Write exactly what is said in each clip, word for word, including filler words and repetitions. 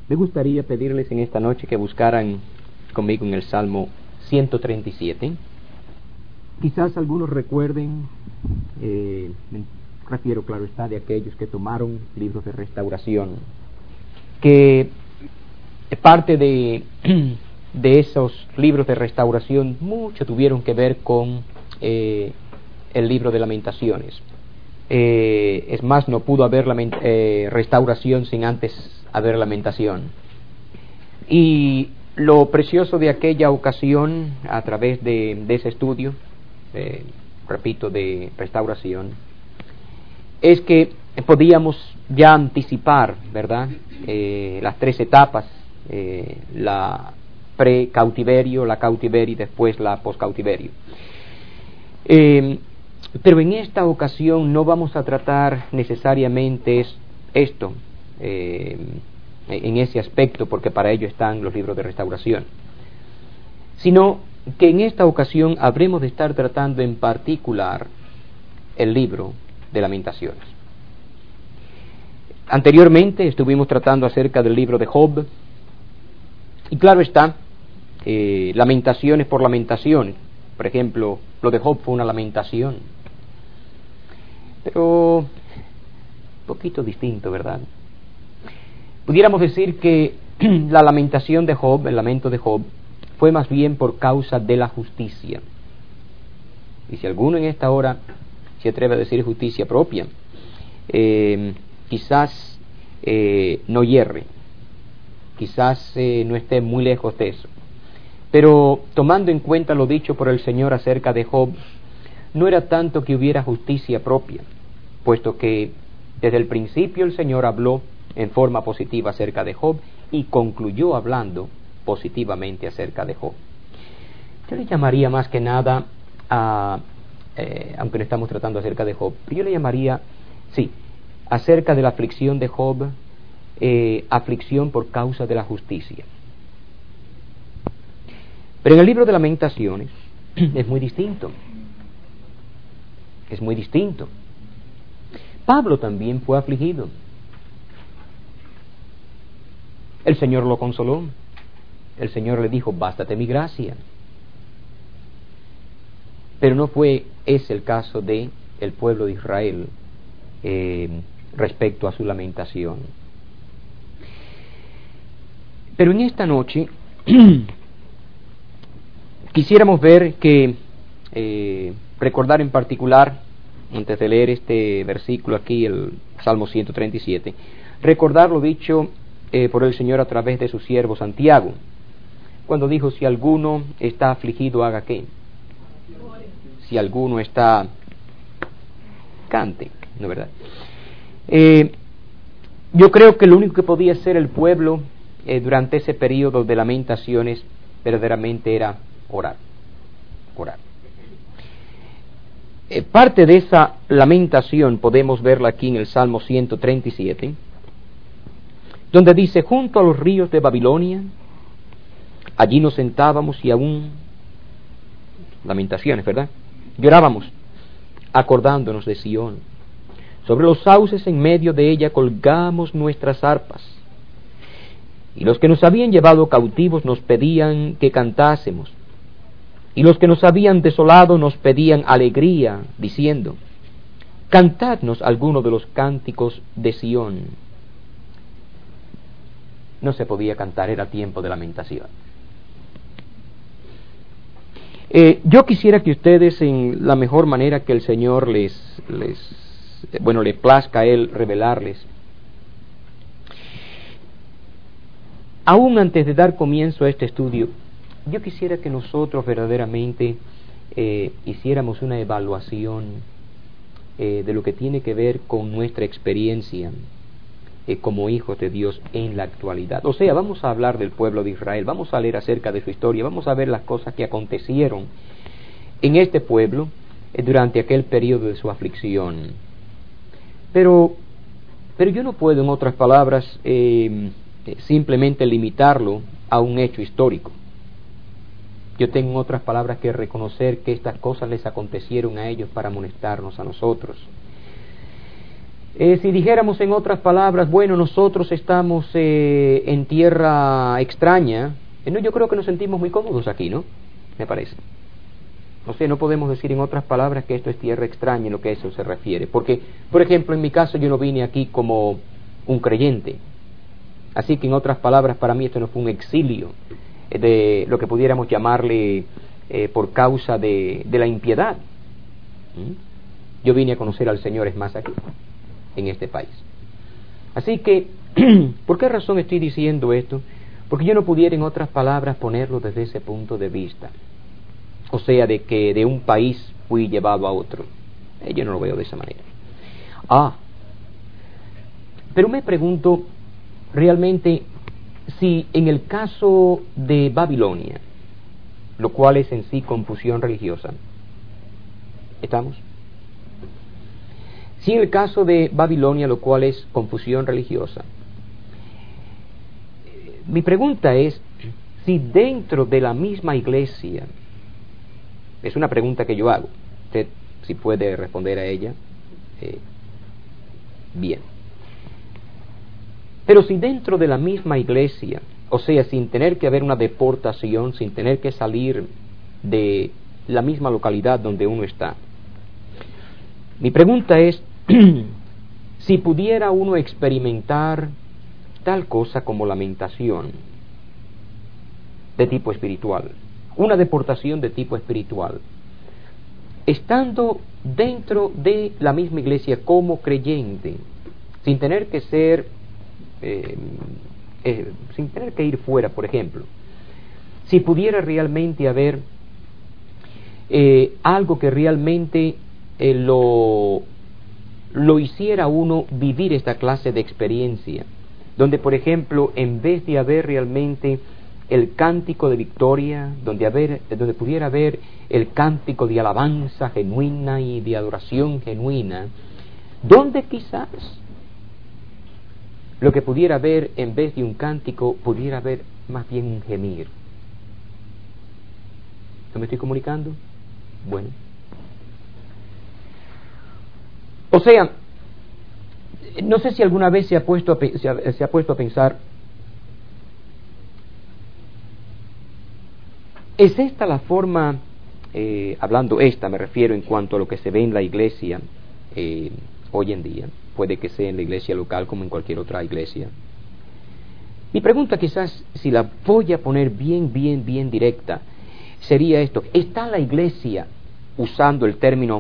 Me gustaría pedirles en esta noche que buscaran conmigo en el Salmo ciento treinta y siete. Quizás algunos recuerden, eh, me refiero, claro está, de aquellos que tomaron libros de restauración, que parte de, de esos libros de restauración mucho tuvieron que ver con eh, el libro de Lamentaciones. Eh, es más, no pudo haber lament- eh, restauración sin antes haber lamentación. Y lo precioso de aquella ocasión, a través de, de ese estudio, eh, repito, de restauración, es que podíamos ya anticipar, ¿verdad?, eh, las tres etapas, eh, la pre-cautiverio, la cautiverio y después la post-cautiverio. Eh, pero en esta ocasión no vamos a tratar necesariamente es, esto, eh, en ese aspecto, porque para ello están los libros de restauración, sino que en esta ocasión habremos de estar tratando en particular el libro de Lamentaciones. Anteriormente estuvimos tratando acerca del libro de Job, y claro está, eh, lamentaciones por lamentaciones. Por ejemplo, lo de Job fue una lamentación, pero un poquito distinto, ¿verdad? Pudiéramos decir que la lamentación de Job, el lamento de Job, fue más bien por causa de la justicia. Y si alguno en esta hora se atreve a decir justicia propia, eh, quizás eh, no hierre, quizás eh, no esté muy lejos de eso. Pero tomando en cuenta lo dicho por el Señor acerca de Job, no era tanto que hubiera justicia propia, puesto que desde el principio el Señor habló en forma positiva acerca de Job y concluyó hablando positivamente acerca de Job. Yo le llamaría más que nada a, eh, aunque no estamos tratando acerca de Job, yo le llamaría, sí, acerca de la aflicción de Job, eh, aflicción por causa de la justicia. Pero en el libro de Lamentaciones es muy distinto. Es muy distinto. Pablo también fue afligido. El Señor lo consoló. El Señor le dijo, bástate mi gracia. Pero no fue ese el caso de el pueblo de Israel eh, respecto a su lamentación. Pero en esta noche quisiéramos ver que, eh, recordar en particular, antes de leer este versículo aquí, el Salmo ciento treinta y siete, recordar lo dicho eh, por el Señor a través de su siervo Santiago, cuando dijo, si alguno está afligido, haga qué. Si alguno está, cante, ¿no es verdad? Eh, yo creo que lo único que podía hacer el pueblo eh, durante ese periodo de lamentaciones verdaderamente era orar, orar. Eh, parte de esa lamentación podemos verla aquí en el Salmo ciento treinta y siete, donde dice, junto a los ríos de Babilonia, allí nos sentábamos y aún, lamentaciones, ¿verdad?, llorábamos, acordándonos de Sión. Sobre los sauces en medio de ella colgamos nuestras arpas. Y los que nos habían llevado cautivos nos pedían que cantásemos. Y los que nos habían desolado nos pedían alegría, diciendo, cantadnos alguno de los cánticos de Sión. No se podía cantar, era tiempo de lamentación. Eh, yo quisiera que ustedes, en la mejor manera que el Señor les, les bueno, le plazca a Él revelarles, aún antes de dar comienzo a este estudio, yo quisiera que nosotros verdaderamente eh, hiciéramos una evaluación eh, de lo que tiene que ver con nuestra experiencia eh, como hijos de Dios en la actualidad. O sea, vamos a hablar del pueblo de Israel, vamos a leer acerca de su historia, vamos a ver las cosas que acontecieron en este pueblo eh, durante aquel periodo de su aflicción. Pero, pero yo no puedo, en otras palabras, eh, simplemente limitarlo a un hecho histórico. Yo tengo, en otras palabras, que reconocer que estas cosas les acontecieron a ellos para amonestarnos a nosotros. Eh, si dijéramos en otras palabras, bueno, nosotros estamos eh, en tierra extraña, eh, no, yo creo que nos sentimos muy cómodos aquí, ¿no? Me parece. O sea, no podemos decir en otras palabras que esto es tierra extraña en lo que a eso se refiere. Porque, por ejemplo, en mi caso yo no vine aquí como un creyente. Así que en otras palabras, para mí esto no fue un exilio de lo que pudiéramos llamarle eh, por causa de, de la impiedad. ¿Mm? Yo vine a conocer al Señor, es más, aquí, en este país. Así que, ¿por qué razón estoy diciendo esto? Porque yo no pudiera, en otras palabras, ponerlo desde ese punto de vista. O sea, de que de un país fui llevado a otro. Eh, yo no lo veo de esa manera. Ah, pero me pregunto realmente si en el caso de Babilonia, lo cual es en sí confusión religiosa, ¿estamos? Si en el caso de Babilonia, lo cual es confusión religiosa, mi pregunta es si dentro de la misma iglesia, es una pregunta que yo hago, usted si puede responder a ella, eh, bien. Pero si dentro de la misma iglesia, o sea, sin tener que haber una deportación, sin tener que salir de la misma localidad donde uno está, mi pregunta es si pudiera uno experimentar tal cosa como lamentación de tipo espiritual, una deportación de tipo espiritual, estando dentro de la misma iglesia como creyente, sin tener que ser, eh, eh, sin tener que ir fuera, por ejemplo, si pudiera realmente haber eh, algo que realmente eh, lo, lo hiciera uno vivir esta clase de experiencia, donde, por ejemplo, en vez de haber realmente el cántico de victoria, donde, haber, donde pudiera haber el cántico de alabanza genuina y de adoración genuina, donde quizás lo que pudiera haber en vez de un cántico pudiera haber más bien un gemir. ¿No me estoy comunicando? Bueno. O sea, no sé si alguna vez se ha puesto a, se ha, se ha puesto a pensar, ¿es esta la forma, eh, hablando esta, me refiero en cuanto a lo que se ve en la iglesia eh, hoy en día, puede que sea en la iglesia local como en cualquier otra iglesia? Mi pregunta quizás, si la voy a poner bien, bien, bien directa, sería esto: ¿está la iglesia, usando el término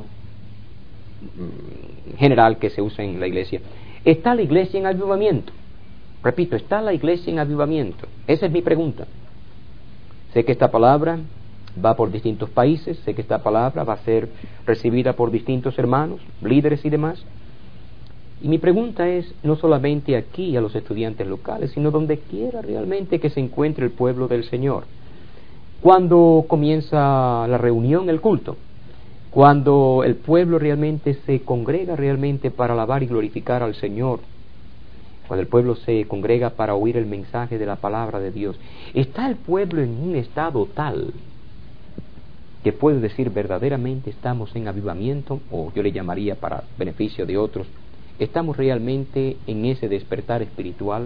general que se usa en la iglesia, está la iglesia en avivamiento? Repito, ¿está la iglesia en avivamiento? Esa es mi pregunta. Sé que esta palabra va por distintos países, sé que esta palabra va a ser recibida por distintos hermanos, líderes y demás. Y mi pregunta es, no solamente aquí a los estudiantes locales, sino donde quiera realmente que se encuentre el pueblo del Señor. Cuando comienza la reunión, el culto, cuando el pueblo realmente se congrega realmente para alabar y glorificar al Señor, cuando el pueblo se congrega para oír el mensaje de la palabra de Dios, ¿está el pueblo en un estado tal que puede decir verdaderamente estamos en avivamiento? O yo le llamaría, para beneficio de otros, ¿estamos realmente en ese despertar espiritual?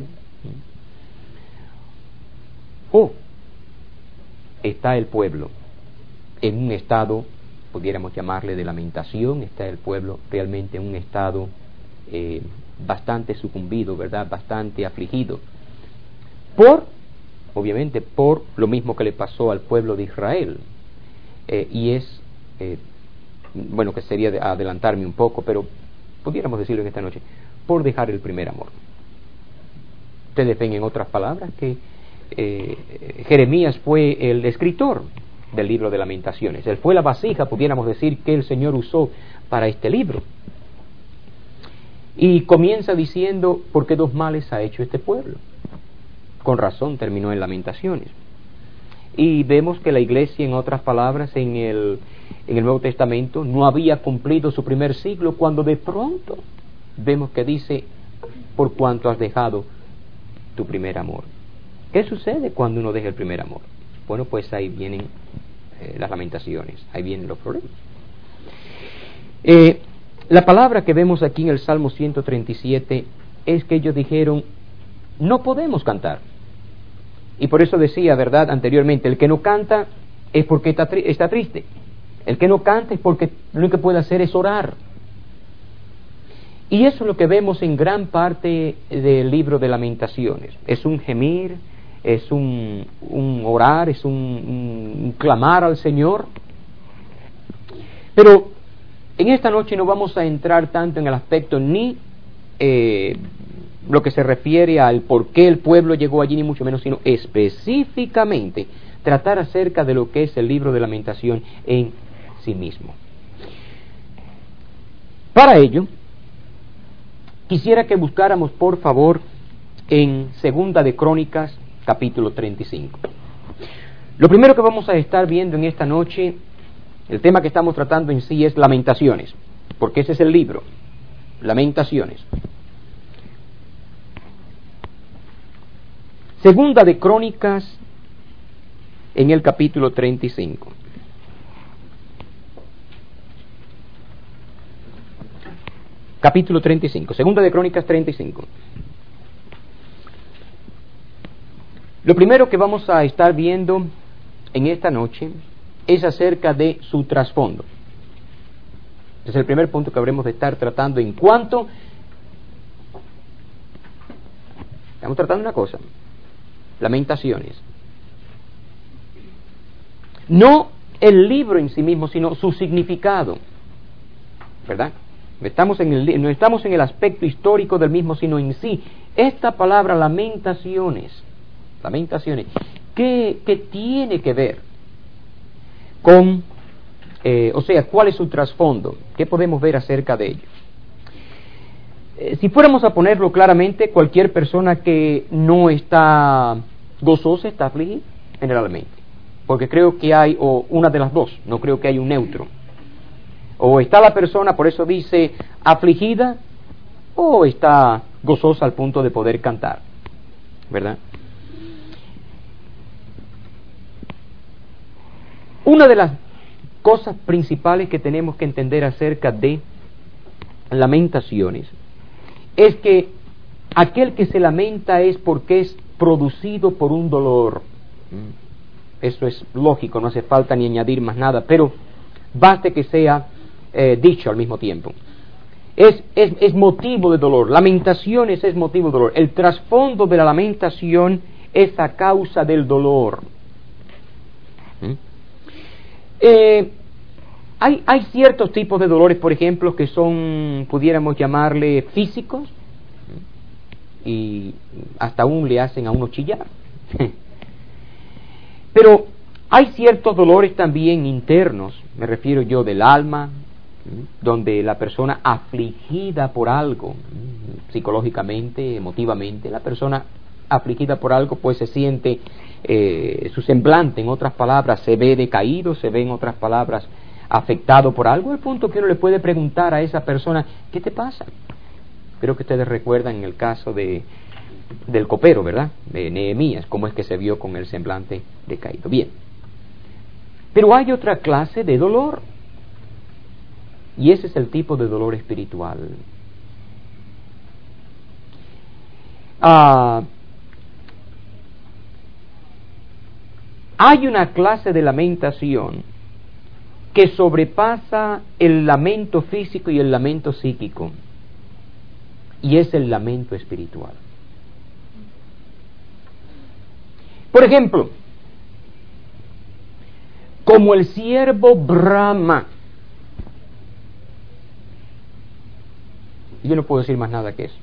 ¿O está el pueblo en un estado, pudiéramos llamarle de lamentación? ¿Está el pueblo realmente en un estado eh, bastante sucumbido, verdad, bastante afligido? Por, obviamente, por lo mismo que le pasó al pueblo de Israel. Eh, y es, eh, bueno, que sería de adelantarme un poco, pero pudiéramos decirlo en esta noche, por dejar el primer amor. Ustedes ven, en otras palabras, que eh, Jeremías fue el escritor del libro de Lamentaciones. Él fue la vasija, pudiéramos decir, que el Señor usó para este libro. Y comienza diciendo, ¿por qué dos males ha hecho este pueblo? Con razón terminó en Lamentaciones. Y vemos que la iglesia, en otras palabras, en el, en el Nuevo Testamento, no había cumplido su primer siglo, cuando de pronto vemos que dice, por cuanto has dejado tu primer amor. ¿Qué sucede cuando uno deja el primer amor? Bueno, pues ahí vienen eh, las lamentaciones, ahí vienen los problemas. Eh, La palabra que vemos aquí en el Salmo ciento treinta y siete es que ellos dijeron, no podemos cantar. Y por eso decía, ¿verdad?, anteriormente, el que no canta es porque está, tri- está triste. El que no canta es porque lo único que puede hacer es orar. Y eso es lo que vemos en gran parte del libro de Lamentaciones. Es un gemir, es un, un orar, es un, un, un clamar al Señor. Pero en esta noche no vamos a entrar tanto en el aspecto ni eh, lo que se refiere al por qué el pueblo llegó allí, ni mucho menos, sino específicamente tratar acerca de lo que es el libro de Lamentación en sí mismo. Para ello, quisiera que buscáramos, por favor, en Segunda de Crónicas, capítulo treinta y cinco. Lo primero que vamos a estar viendo en esta noche, el tema que estamos tratando en sí es Lamentaciones, porque ese es el libro, Lamentaciones. Segunda de Crónicas, en el capítulo treinta y cinco. Capítulo treinta y cinco, Segunda de Crónicas treinta y cinco. Lo primero que vamos a estar viendo en esta noche es acerca de su trasfondo. Ese es el primer punto que habremos de estar tratando en cuanto... Estamos tratando una cosa, Lamentaciones. No el libro en sí mismo, sino su significado, ¿verdad? Estamos en el, no estamos en el aspecto histórico del mismo, sino en sí. Esta palabra lamentaciones, lamentaciones, ¿qué, qué tiene que ver con, eh, o sea, cuál es su trasfondo? ¿Qué podemos ver acerca de ello? Eh, si fuéramos a ponerlo claramente, cualquier persona que no está gozosa está afligida, generalmente. Porque creo que hay o una de las dos, no creo que hay un neutro. O está la persona, por eso dice, afligida, o está gozosa al punto de poder cantar, ¿verdad? Una de las cosas principales que tenemos que entender acerca de lamentaciones es que aquel que se lamenta es porque es producido por un dolor. Eso es lógico, no hace falta ni añadir más nada, pero baste que sea eh, dicho al mismo tiempo. Es, es, es motivo de dolor. Lamentaciones es motivo de dolor. El trasfondo de la lamentación es a causa del dolor. ¿Mm? Eh, hay, hay ciertos tipos de dolores, por ejemplo, que son, pudiéramos llamarle físicos, y hasta aún le hacen a uno chillar. Pero hay ciertos dolores también internos, me refiero yo del alma, donde la persona afligida por algo, psicológicamente, emotivamente, la persona afligida por algo pues se siente, eh, su semblante, en otras palabras, se ve decaído, se ve en otras palabras afectado por algo, al punto que uno le puede preguntar a esa persona, ¿qué te pasa? Creo que ustedes recuerdan en el caso de del copero, ¿verdad?, de Nehemías, cómo es que se vio con el semblante decaído. Bien, pero hay otra clase de dolor, y ese es el tipo de dolor espiritual. Ah, hay una clase de lamentación que sobrepasa el lamento físico y el lamento psíquico, y es el lamento espiritual. Por ejemplo, como el siervo brama. Yo no puedo decir más nada que eso.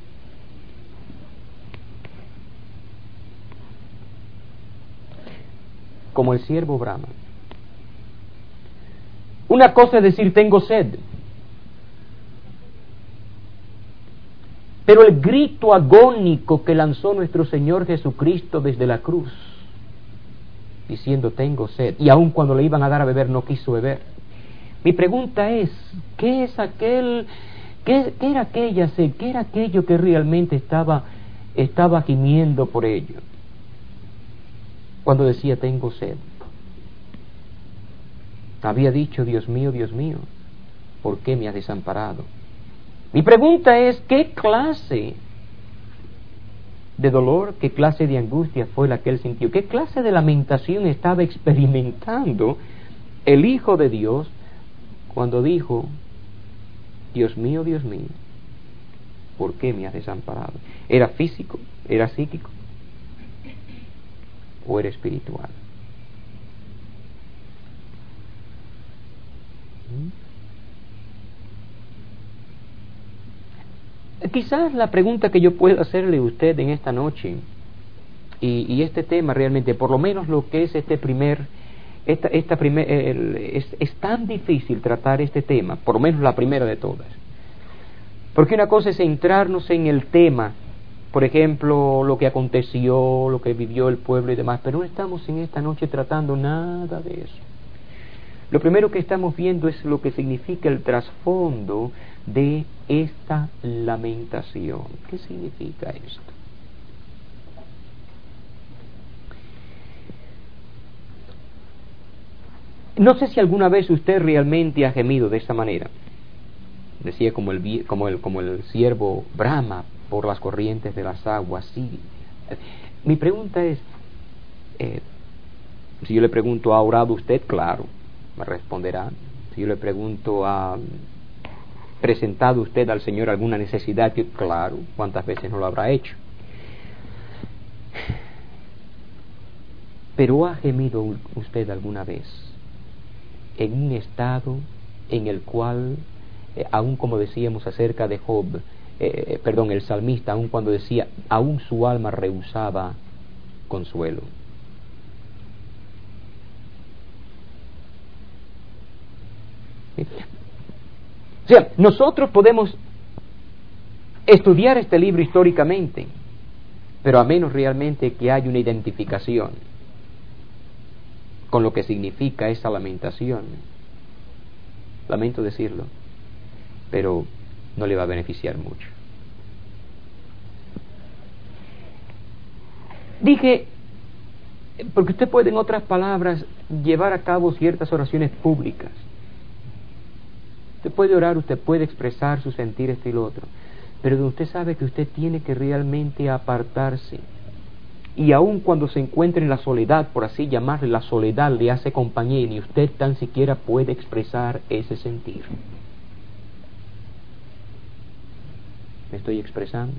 Como el siervo brama. Una cosa es decir, tengo sed. Pero el grito agónico que lanzó nuestro Señor Jesucristo desde la cruz, diciendo tengo sed, y aun cuando le iban a dar a beber no quiso beber. Mi pregunta es, ¿qué es aquel, qué, qué era aquella sed, qué era aquello que realmente estaba, estaba gimiendo por ello? Cuando decía tengo sed, había dicho, Dios mío, Dios mío, ¿por qué me has desamparado? Mi pregunta es, ¿qué clase de dolor, qué clase de angustia fue la que él sintió? ¿Qué clase de lamentación estaba experimentando el Hijo de Dios cuando dijo, Dios mío, Dios mío, ¿por qué me has desamparado? ¿Era físico? ¿Era psíquico? ¿O era espiritual? ¿Mm? Quizás la pregunta que yo pueda hacerle a usted en esta noche, y, y este tema realmente, por lo menos lo que es este primer, esta, esta primer, el, es, es tan difícil tratar este tema, por lo menos la primera de todas. Porque una cosa es centrarnos en el tema, por ejemplo, lo que aconteció, lo que vivió el pueblo y demás, pero no estamos en esta noche tratando nada de eso. Lo primero que estamos viendo es lo que significa el trasfondo de esta lamentación. ¿Qué significa esto? No sé si alguna vez usted realmente ha gemido de esta manera. Decía como el, como el, como el ciervo brama por las corrientes de las aguas. Sí. Mi pregunta es, eh, si yo le pregunto, ¿ha orado usted? Claro, me responderá. Si yo le pregunto, ¿ha presentado usted al Señor alguna necesidad? Claro, ¿cuántas veces no lo habrá hecho? Pero ¿ha gemido usted alguna vez en un estado en el cual, eh, aún como decíamos acerca de Job, eh, perdón, el salmista, aún cuando decía, aún su alma rehusaba consuelo? ¿Sí? O sea, nosotros podemos estudiar este libro históricamente, pero a menos realmente que haya una identificación con lo que significa esa lamentación, lamento decirlo, pero no le va a beneficiar mucho. Dije, porque usted puede, en otras palabras, llevar a cabo ciertas oraciones públicas. Usted puede orar, usted puede expresar su sentir, esto y lo otro, pero usted sabe que usted tiene que realmente apartarse. Y aun cuando se encuentre en la soledad, por así llamarle, la soledad le hace compañía y ni usted tan siquiera puede expresar ese sentir. ¿Me estoy expresando?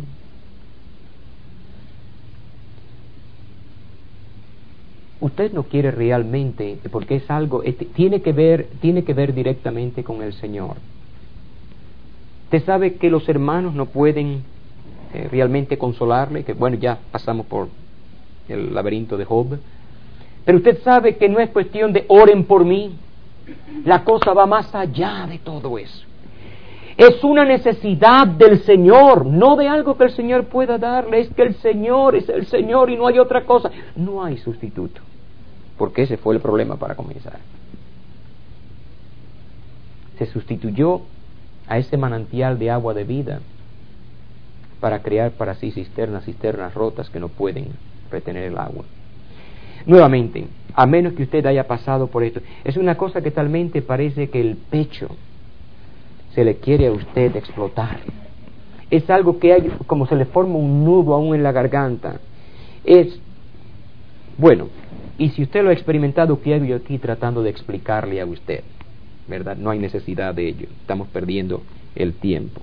Usted no quiere realmente, porque es algo, tiene que ver, tiene que ver directamente con el Señor. Usted sabe que los hermanos no pueden eh, realmente consolarle, que bueno, ya pasamos por el laberinto de Job, pero usted sabe que no es cuestión de oren por mí, la cosa va más allá de todo eso. Es una necesidad del Señor, no de algo que el Señor pueda darle, es que el Señor es el Señor y no hay otra cosa, no hay sustituto, porque ese fue el problema para comenzar. Se sustituyó a ese manantial de agua de vida para crear para sí cisternas, cisternas rotas que no pueden retener el agua. Nuevamente, a menos que usted haya pasado por esto, es una cosa que talmente parece que el pecho se le quiere a usted explotar. Es algo que hay, como se le forma un nudo aún en la garganta. Es, bueno, y si usted lo ha experimentado, ¿qué hago yo aquí tratando de explicarle a usted? ¿Verdad? No hay necesidad de ello, estamos perdiendo el tiempo.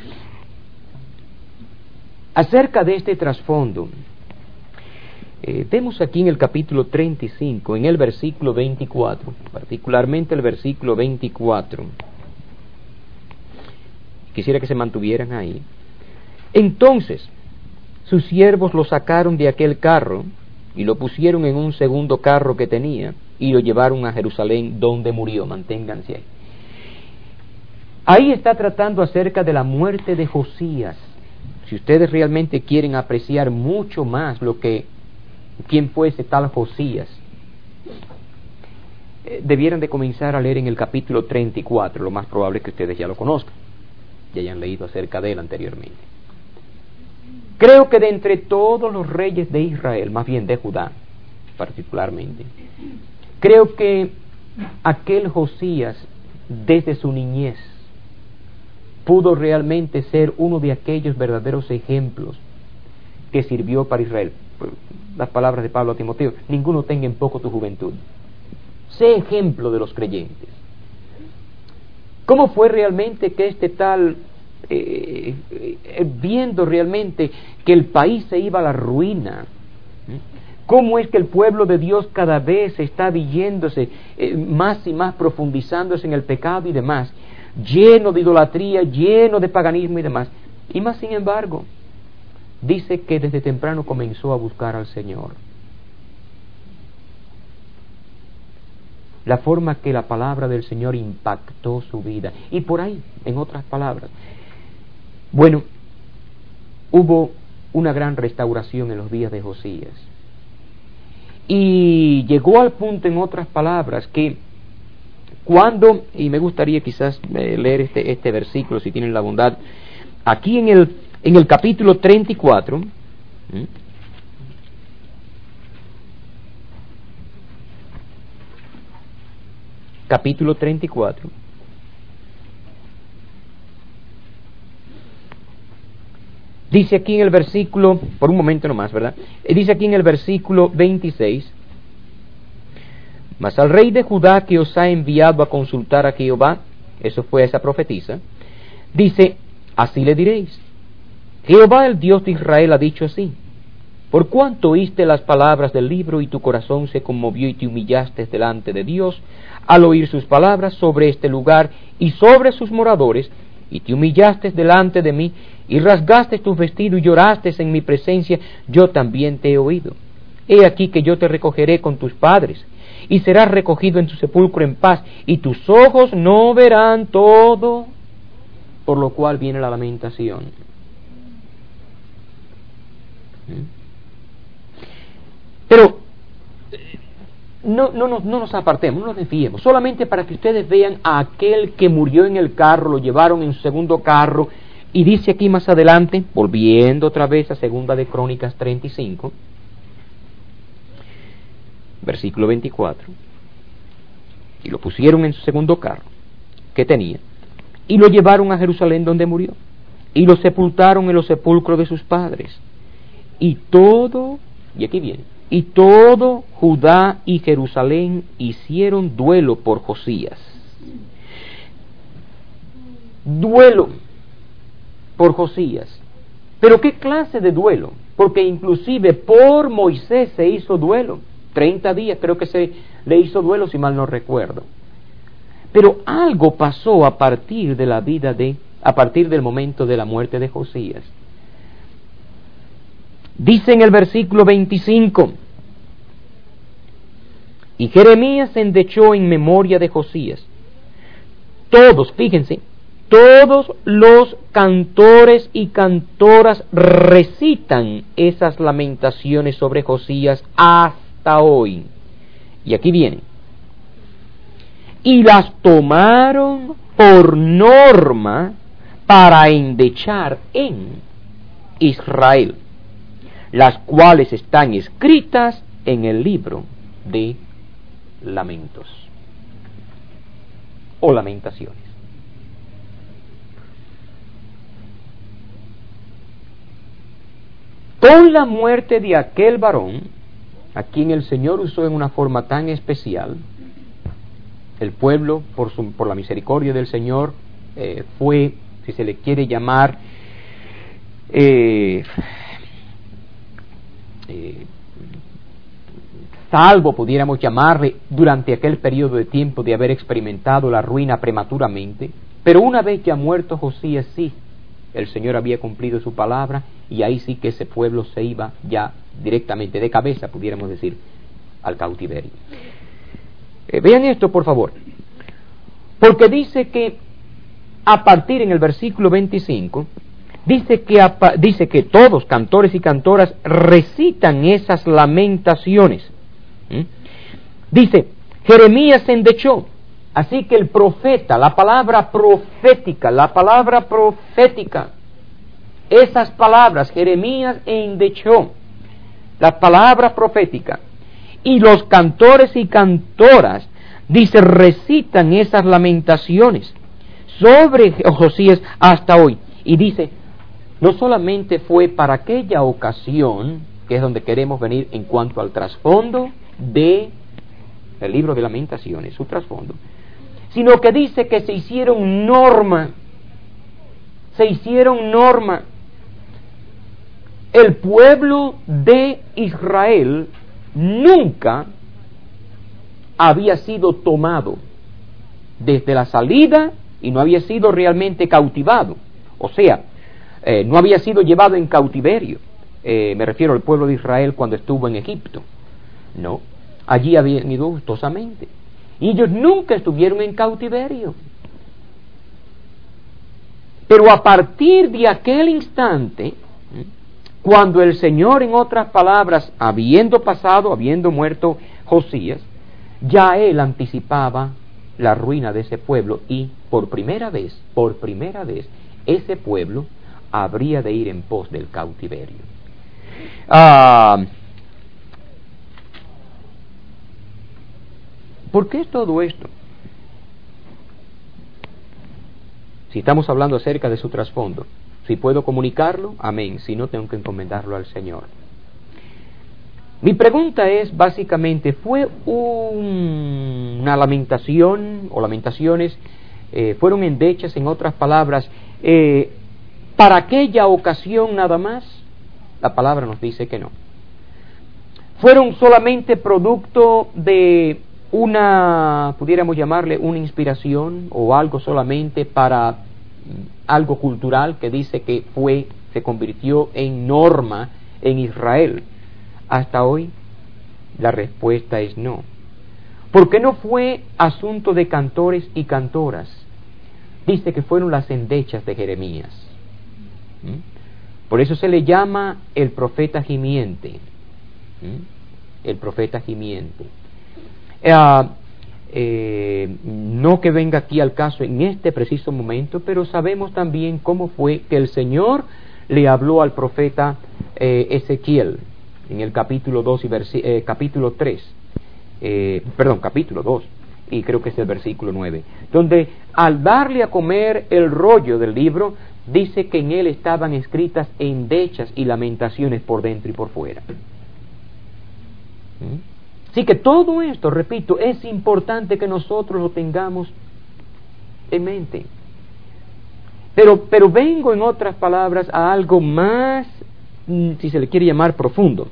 Acerca de este trasfondo, eh, vemos aquí en el capítulo treinta y cinco, en el versículo veinticuatro, particularmente el versículo veinticuatro. Quisiera que se mantuvieran ahí. Entonces, sus siervos lo sacaron de aquel carro y lo pusieron en un segundo carro que tenía y lo llevaron a Jerusalén, donde murió. Manténganse ahí. Ahí está tratando acerca de la muerte de Josías. Si ustedes realmente quieren apreciar mucho más lo que, quién fue ese tal Josías, eh, debieran de comenzar a leer en el capítulo treinta y cuatro, lo más probable es que ustedes ya lo conozcan, ya hayan leído acerca de él anteriormente. Creo que de entre todos los reyes de Israel, más bien de Judá particularmente, creo que aquel Josías, desde su niñez, pudo realmente ser uno de aquellos verdaderos ejemplos que sirvió para Israel. Las palabras de Pablo a Timoteo: ninguno tenga en poco tu juventud. Sé ejemplo de los creyentes. ¿Cómo fue realmente que este tal, eh, eh, viendo realmente que el país se iba a la ruina, ¿eh? cómo es que el pueblo de Dios cada vez está yéndose eh, más y más, profundizándose en el pecado y demás, lleno de idolatría, lleno de paganismo y demás? Y más sin embargo, dice que desde temprano comenzó a buscar al Señor. La forma que la palabra del Señor impactó su vida. Y por ahí, en otras palabras, bueno, hubo una gran restauración en los días de Josías. Y llegó al punto, en otras palabras, que cuando, y me gustaría quizás eh, leer este, este versículo, si tienen la bondad, aquí en el, en el capítulo treinta y cuatro, ¿eh? capítulo treinta y cuatro, dice aquí en el versículo, por un momento nomás, ¿verdad? Dice aquí en el versículo veintiséis: mas al rey de Judá, que os ha enviado a consultar a Jehová, eso fue esa profetisa, dice: así le diréis, Jehová el Dios de Israel ha dicho así: por cuanto oíste las palabras del libro y tu corazón se conmovió y te humillaste delante de Dios al oír sus palabras sobre este lugar y sobre sus moradores, y te humillaste delante de mí y rasgaste tus vestidos y lloraste en mi presencia, yo también te he oído. He aquí que yo te recogeré con tus padres, y serás recogido en tu sepulcro en paz, y tus ojos no verán todo, por lo cual viene la lamentación. Pero no, no, no, no nos apartemos, no nos desviemos, solamente para que ustedes vean a aquel que murió en el carro, lo llevaron en su segundo carro, y dice aquí más adelante, volviendo otra vez a Segunda de Crónicas treinta y cinco, versículo veinticuatro, y lo pusieron en su segundo carro que tenía, y lo llevaron a Jerusalén donde murió, y lo sepultaron en los sepulcros de sus padres, y todo, y aquí viene, y todo Judá y Jerusalén hicieron duelo por Josías. Duelo por Josías. Pero ¿qué clase de duelo? Porque inclusive por Moisés se hizo duelo. treinta días creo que se le hizo duelo, si mal no recuerdo. Pero algo pasó a partir de la vida de, a partir del momento de la muerte de Josías. Dice en el versículo veinticinco: y Jeremías se endechó en memoria de Josías. Todos, fíjense, todos los cantores y cantoras recitan esas lamentaciones sobre Josías hasta hoy. Y aquí vienen: y las tomaron por norma para endechar en Israel, las cuales están escritas en el libro de Lamentos o Lamentaciones. Con la muerte de aquel varón, a quien el Señor usó en una forma tan especial, el pueblo, por, su, por la misericordia del Señor, eh, fue, si se le quiere llamar, eh, eh, salvo, pudiéramos llamarle, durante aquel periodo de tiempo de haber experimentado la ruina prematuramente. Pero una vez ya muerto Josías, sí, el Señor había cumplido su palabra, y ahí sí que ese pueblo se iba ya directamente de cabeza, pudiéramos decir, al cautiverio. Eh, vean esto, por favor, porque dice que a partir en el versículo veinticinco, dice que, apa, dice que todos, cantores y cantoras, recitan esas lamentaciones. ¿Mm? Dice, Jeremías se endechó. Así que el profeta, la palabra profética, la palabra profética, esas palabras, Jeremías endechó, la palabra profética, y los cantores y cantoras, dice, recitan esas lamentaciones sobre Josías hasta hoy. Y dice, no solamente fue para aquella ocasión, que es donde queremos venir en cuanto al trasfondo de el libro de Lamentaciones, su trasfondo, sino que dice que se hicieron norma, se hicieron norma. El pueblo de Israel nunca había sido tomado desde la salida y no había sido realmente cautivado, o sea, eh, no había sido llevado en cautiverio. Eh, me refiero al pueblo de Israel cuando estuvo en Egipto. No, allí habían ido gustosamente. Y ellos nunca estuvieron en cautiverio. Pero a partir de aquel instante, cuando el Señor, en otras palabras, habiendo pasado, habiendo muerto Josías, ya Él anticipaba la ruina de ese pueblo y por primera vez, por primera vez, ese pueblo habría de ir en pos del cautiverio. Ah, ¿por qué es todo esto? Si estamos hablando acerca de su trasfondo, si puedo comunicarlo, amén, si no tengo que encomendarlo al Señor. Mi pregunta es, básicamente, ¿fue un, una lamentación o lamentaciones, eh, fueron endechas, en otras palabras, eh, para aquella ocasión nada más? La palabra nos dice que no. ¿Fueron solamente producto de una, pudiéramos llamarle una inspiración o algo solamente para algo cultural que dice que fue, se convirtió en norma en Israel? Hasta hoy la respuesta es no. Porque no fue asunto de cantores y cantoras. Dice que fueron las endechas de Jeremías. ¿Mm? Por eso se le llama el profeta gimiente. ¿Mm? El profeta gimiente. Eh, eh, no que venga aquí al caso en este preciso momento, pero sabemos también cómo fue que el Señor le habló al profeta eh, Ezequiel en el capítulo dos y versi- eh, capítulo tres, eh, perdón, capítulo dos, y creo que es el versículo nueve, donde al darle a comer el rollo del libro, dice que en él estaban escritas endechas y lamentaciones por dentro y por fuera. ¿Mm? Así que todo esto, repito, es importante que nosotros lo tengamos en mente. Pero, pero vengo, en otras palabras, a algo más, si se le quiere llamar, profundo.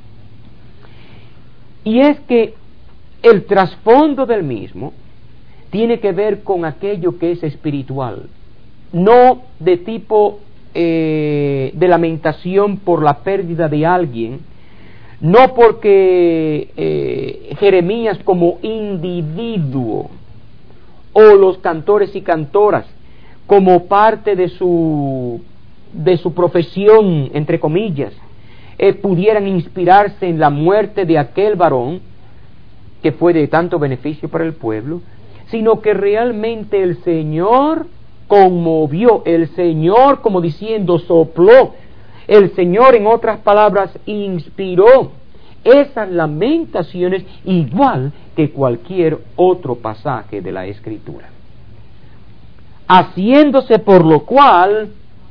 Y es que el trasfondo del mismo tiene que ver con aquello que es espiritual, no de tipo eh, de lamentación por la pérdida de alguien, no porque eh, Jeremías como individuo o los cantores y cantoras como parte de su de su profesión, entre comillas, eh, pudieran inspirarse en la muerte de aquel varón que fue de tanto beneficio para el pueblo, sino que realmente el Señor conmovió, el Señor, como diciendo, sopló, el Señor, en otras palabras, inspiró esas lamentaciones igual que cualquier otro pasaje de la Escritura, haciéndose por lo cual,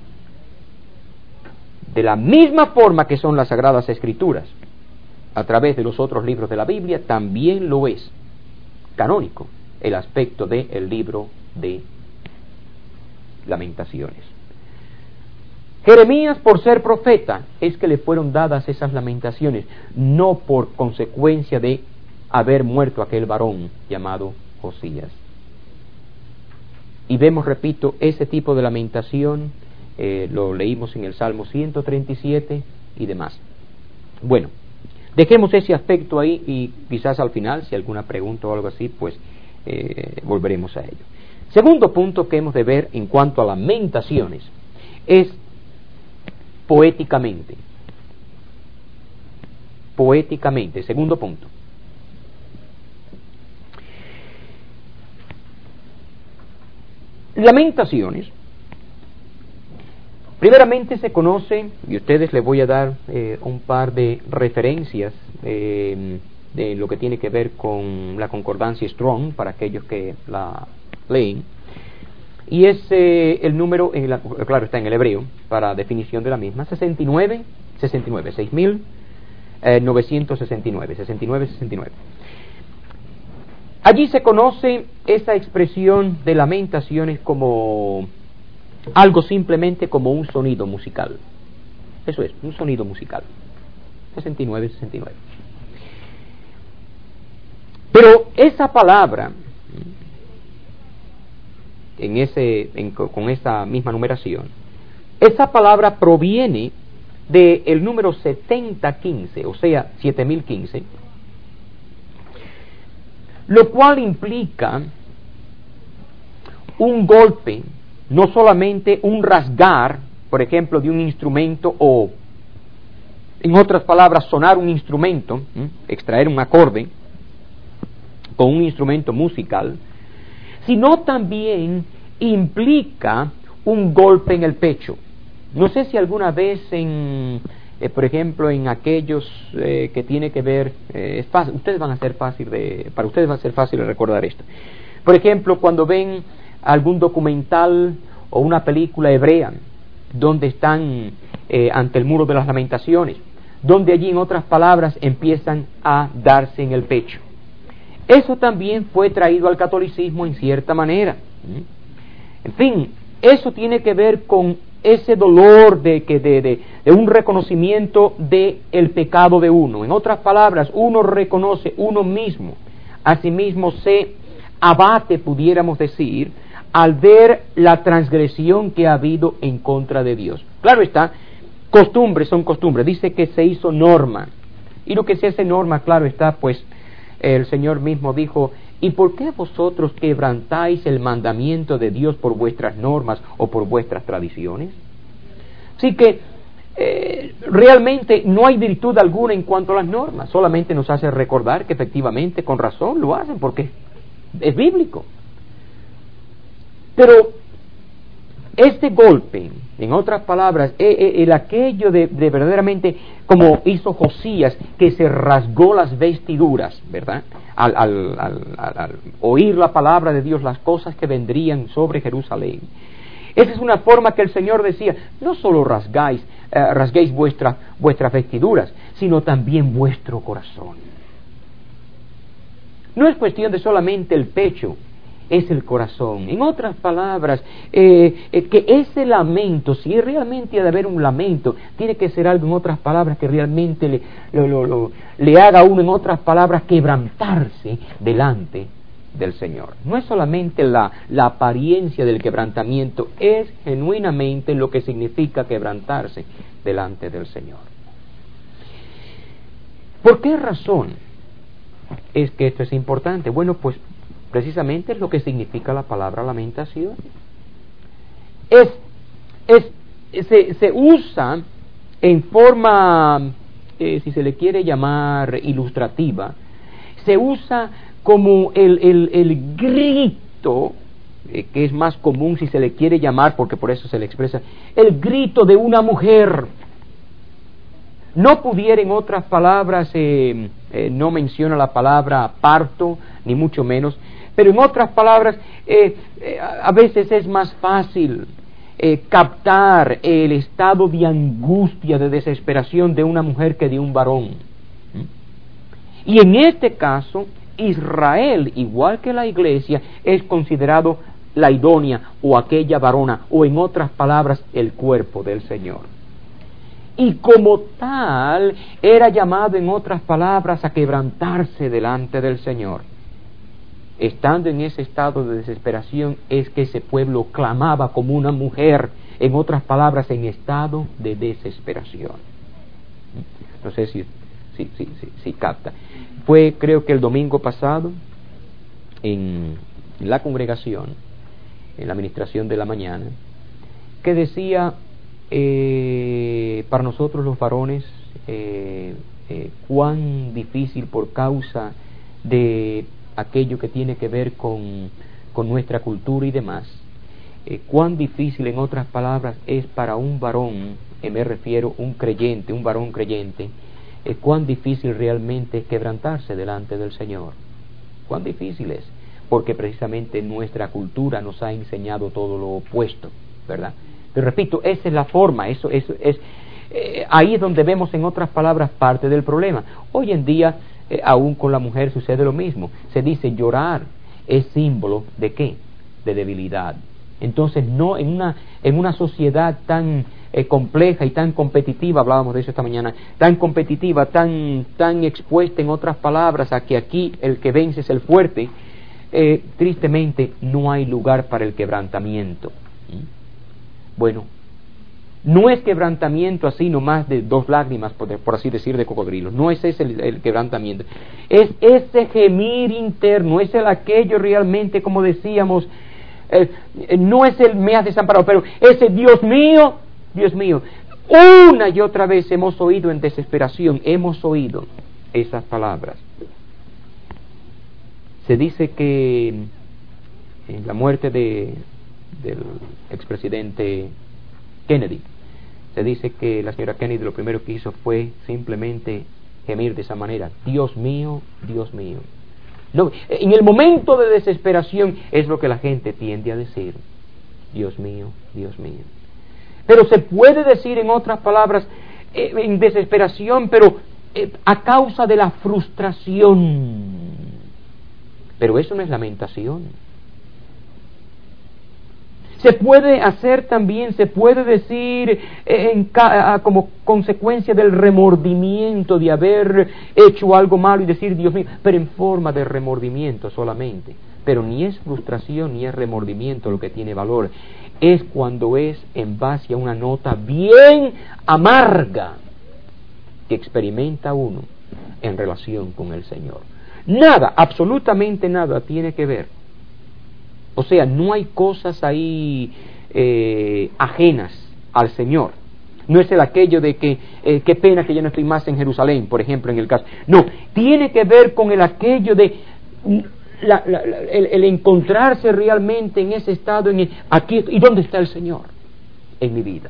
de la misma forma que son las Sagradas Escrituras, a través de los otros libros de la Biblia, también lo es canónico el aspecto del libro de Lamentaciones. Jeremías, por ser profeta, es que le fueron dadas esas lamentaciones, no por consecuencia de haber muerto aquel varón llamado Josías. Y vemos, repito, ese tipo de lamentación, eh, lo leímos en el Salmo ciento treinta y siete y demás. Bueno, dejemos ese aspecto ahí y quizás al final, si alguna pregunta o algo así, pues eh, volveremos a ello. Segundo punto que hemos de ver en cuanto a lamentaciones es poéticamente. Poéticamente, segundo punto. Lamentaciones, primeramente se conoce, y a ustedes les voy a dar eh, un par de referencias eh, de lo que tiene que ver con la concordancia Strong, para aquellos que la leen. y es eh, el número, en la, claro, está en el hebreo, para definición de la misma, sesenta y nueve, sesenta y nueve, seis mil novecientos sesenta y nueve, sesenta y nueve, sesenta y nueve. Allí se conoce esa expresión de lamentaciones como algo simplemente como un sonido musical. Eso es, un sonido musical. sesenta y nueve, sesenta y nueve. Pero esa palabra, en ese, en, con esa misma numeración, esa palabra proviene del número setenta quince, o sea, siete mil quince, lo cual implica un golpe, no solamente un rasgar, por ejemplo, de un instrumento, o en otras palabras, sonar un instrumento, ¿eh? extraer un acorde con un instrumento musical, sino también implica un golpe en el pecho. No sé si alguna vez en, eh, por ejemplo, en aquellos eh, que tiene que ver, eh, es fácil, ustedes van a ser fácil de, para ustedes va a ser fácil de recordar esto. Por ejemplo, cuando ven algún documental o una película hebrea, donde están eh, ante el muro de las lamentaciones, donde allí, en otras palabras, empiezan a darse en el pecho. Eso también fue traído al catolicismo en cierta manera. En fin, eso tiene que ver con ese dolor de, que de, de, de un reconocimiento de el pecado de uno. En otras palabras, uno reconoce uno mismo, a sí mismo se abate, pudiéramos decir, al ver la transgresión que ha habido en contra de Dios. Claro está, costumbres son costumbres. Dice que se hizo norma, y lo que se hace norma, claro está, pues el Señor mismo dijo: ¿y por qué vosotros quebrantáis el mandamiento de Dios por vuestras normas o por vuestras tradiciones? Así que eh, realmente no hay virtud alguna en cuanto a las normas, solamente nos hace recordar que efectivamente con razón lo hacen porque es bíblico. Pero este golpe, en otras palabras, el, el aquello de, de verdaderamente, como hizo Josías, que se rasgó las vestiduras, ¿verdad? Al, al, al, al, al oír la palabra de Dios, las cosas que vendrían sobre Jerusalén. Esa es una forma que el Señor decía: no solo rasgáis, eh, rasguéis vuestra, vuestras vestiduras, sino también vuestro corazón. No es cuestión de solamente el pecho, es el corazón. En otras palabras, eh, eh, que ese lamento, si realmente ha de haber un lamento, tiene que ser algo, en otras palabras, que realmente le, lo, lo, lo, le haga a uno, en otras palabras, quebrantarse delante del Señor. No es solamente la, la apariencia del quebrantamiento, es genuinamente lo que significa quebrantarse delante del Señor. ¿Por qué razón es que esto es importante? Bueno, pues precisamente es lo que significa la palabra lamentación. Es, es, se, se usa en forma, eh, si se le quiere llamar ilustrativa, se usa como el, el, el grito, eh, que es más común si se le quiere llamar, porque por eso se le expresa, el grito de una mujer. No pudiera, en otras palabras, eh, eh, no menciona la palabra parto, ni mucho menos, pero en otras palabras, eh, eh, a veces es más fácil eh, captar el estado de angustia, de desesperación de una mujer que de un varón. Y en este caso, Israel, igual que la iglesia, es considerado la idónea o aquella varona, o en otras palabras, el cuerpo del Señor. Y como tal, era llamado, en otras palabras, a quebrantarse delante del Señor. Estando en ese estado de desesperación, es que ese pueblo clamaba como una mujer, en otras palabras, en estado de desesperación. No sé si, si, si, si, si capta. Fue, creo que el domingo pasado, en, en la congregación, en la administración de la mañana, que decía, eh, para nosotros los varones, eh, eh, cuán difícil por causa de aquello que tiene que ver con, con nuestra cultura y demás, eh, cuán difícil, en otras palabras, es para un varón, eh, me refiero un creyente, un varón creyente, eh, cuán difícil realmente es quebrantarse delante del Señor. Cuán difícil es, porque precisamente nuestra cultura nos ha enseñado todo lo opuesto, ¿verdad? Pero repito, esa es la forma, eso, eso es, eh, ahí es donde vemos, en otras palabras, parte del problema. Hoy en día, eh, aún con la mujer sucede lo mismo. Se dice llorar es símbolo de ¿qué? De debilidad. Entonces, no en una en una sociedad tan eh, compleja y tan competitiva, hablábamos de eso esta mañana, tan competitiva, tan tan expuesta, en otras palabras, a que aquí el que vence es el fuerte, eh, tristemente no hay lugar para el quebrantamiento. ¿Mm? Bueno, no es quebrantamiento así nomás de dos lágrimas, por, por así decir, de cocodrilo. No es ese el, el quebrantamiento. Es ese gemir interno, es el aquello realmente, como decíamos, eh, no es el me has desamparado, pero ese Dios mío, Dios mío. Una y otra vez hemos oído en desesperación, hemos oído esas palabras. Se dice que en la muerte de, del expresidente Kennedy, se dice que la señora Kennedy lo primero que hizo fue simplemente gemir de esa manera: Dios mío, Dios mío. No, en el momento de desesperación es lo que la gente tiende a decir: Dios mío, Dios mío. Pero se puede decir, en otras palabras, eh, en desesperación, pero eh, a causa de la frustración. Pero eso no es lamentación. Se puede hacer también, se puede decir eh, en, como consecuencia del remordimiento de haber hecho algo malo y decir Dios mío, pero en forma de remordimiento solamente. Pero ni es frustración ni es remordimiento lo que tiene valor. Es cuando es en base a una nota bien amarga que experimenta uno en relación con el Señor. Nada, absolutamente nada tiene que ver. O sea, no hay cosas ahí eh, ajenas al Señor. No es el aquello de que, eh, qué pena que ya no estoy más en Jerusalén, por ejemplo, en el caso. No, tiene que ver con el aquello de la, la, la, el, el encontrarse realmente en ese estado, en el, aquí, ¿y dónde está el Señor en mi vida?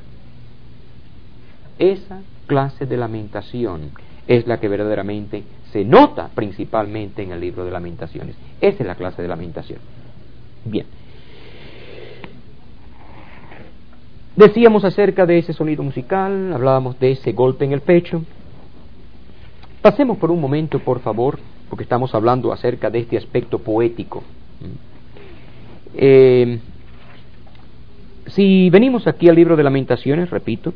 Esa clase de lamentación es la que verdaderamente se nota principalmente en el libro de Lamentaciones. Esa es la clase de lamentación. Bien. Decíamos acerca de ese sonido musical, hablábamos de ese golpe en el pecho. Pasemos por un momento, por favor, porque estamos hablando acerca de este aspecto poético. Eh, si venimos aquí al libro de Lamentaciones, repito,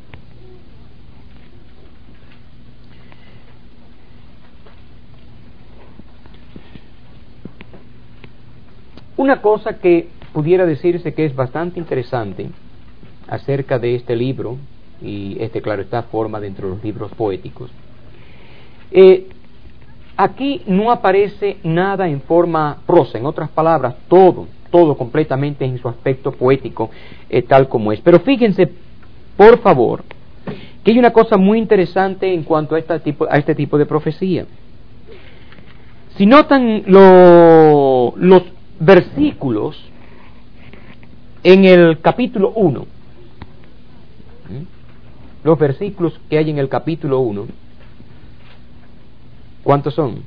una cosa que pudiera decirse que es bastante interesante acerca de este libro, y este, claro está, forma dentro de los libros poéticos, eh, aquí no aparece nada en forma prosa, en otras palabras, todo, todo completamente en su aspecto poético, eh, tal como es. Pero fíjense, por favor, que hay una cosa muy interesante en cuanto a este tipo, a este tipo de profecía. Si notan lo, los versículos en el capítulo uno, los versículos que hay en el capítulo uno, ¿cuántos son?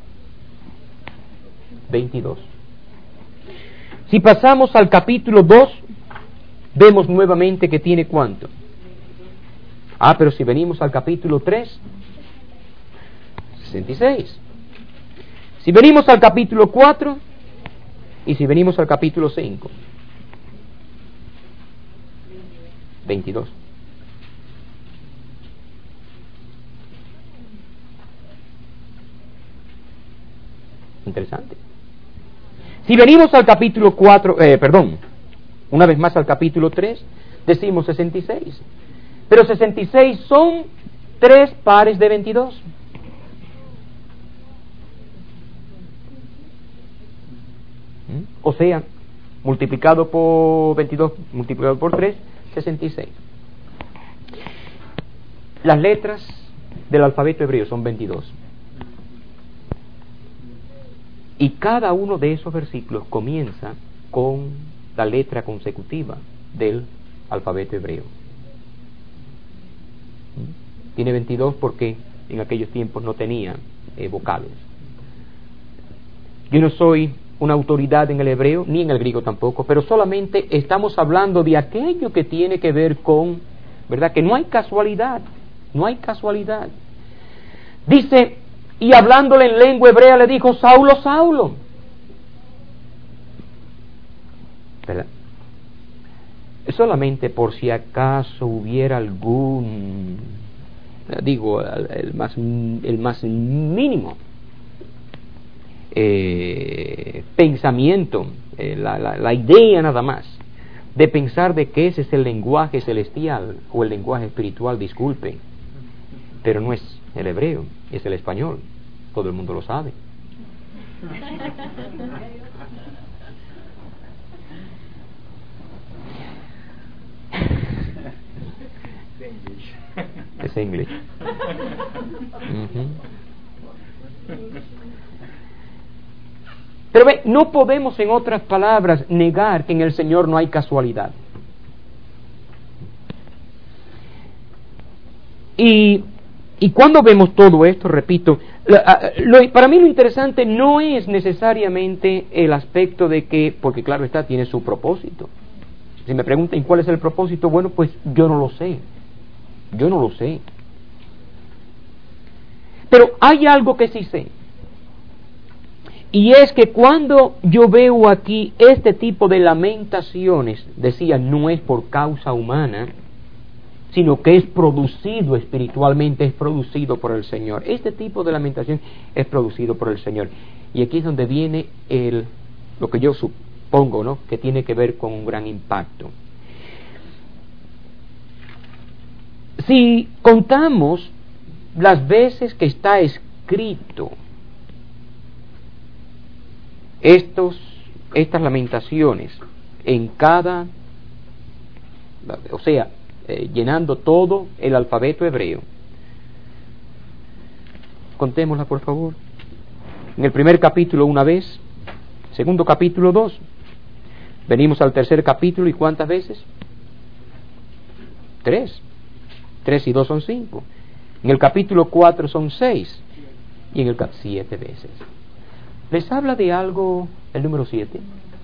veintidós. Si pasamos al capítulo dos, vemos nuevamente que tiene ¿cuánto? Ah, pero si venimos al capítulo tres, sesenta y seis. Si venimos al capítulo cuatro, y si venimos al capítulo cinco, veintidós. Interesante. Si venimos al capítulo cuatro, eh, perdón, una vez más al capítulo tres, decimos sesenta y seis. Pero sesenta y seis son tres pares de veintidós. O sea, multiplicado por veintidós, multiplicado por tres, sesenta y seis. Las letras del alfabeto hebreo son veintidós. Y cada uno de esos versículos comienza con la letra consecutiva del alfabeto hebreo. Tiene veintidós porque en aquellos tiempos no tenía eh, vocales. Yo no soy una autoridad en el hebreo, ni en el griego tampoco, pero solamente estamos hablando de aquello que tiene que ver con, ¿verdad? Que no hay casualidad, no hay casualidad. Dice, y hablándole en lengua hebrea le dijo, Saulo, Saulo. ¿Verdad? Solamente por si acaso hubiera algún, digo, el más, el más mínimo eh, pensamiento, eh, la, la, la idea nada más, de pensar de que ese es el lenguaje celestial o el lenguaje espiritual, disculpe, pero no es el hebreo, es el español, todo el mundo lo sabe. Es English. Uh-huh. Pero ve, no podemos, en otras palabras, negar que en el Señor no hay casualidad. Y, y cuando vemos todo esto, repito, lo, lo, para mí lo interesante no es necesariamente el aspecto de que, porque claro está, tiene su propósito. Si me preguntan cuál es el propósito, bueno, pues yo no lo sé. Yo no lo sé. Pero hay algo que sí sé. Y es que cuando yo veo aquí este tipo de lamentaciones, decía, no es por causa humana, sino que es producido espiritualmente, es producido por el Señor. Este tipo de lamentación es producido por el Señor. Y aquí es donde viene el, lo que yo supongo, ¿no?, que tiene que ver con un gran impacto. Si contamos las veces que está escrito estos, estas lamentaciones en cada, o sea, eh, llenando todo el alfabeto hebreo, contémosla por favor. En el primer capítulo una vez, segundo capítulo dos, venimos al tercer capítulo y ¿cuántas veces? Tres. Tres y dos son cinco. En el capítulo cuatro son seis. Y en el capítulo siete veces. ¿Les habla de algo el número siete?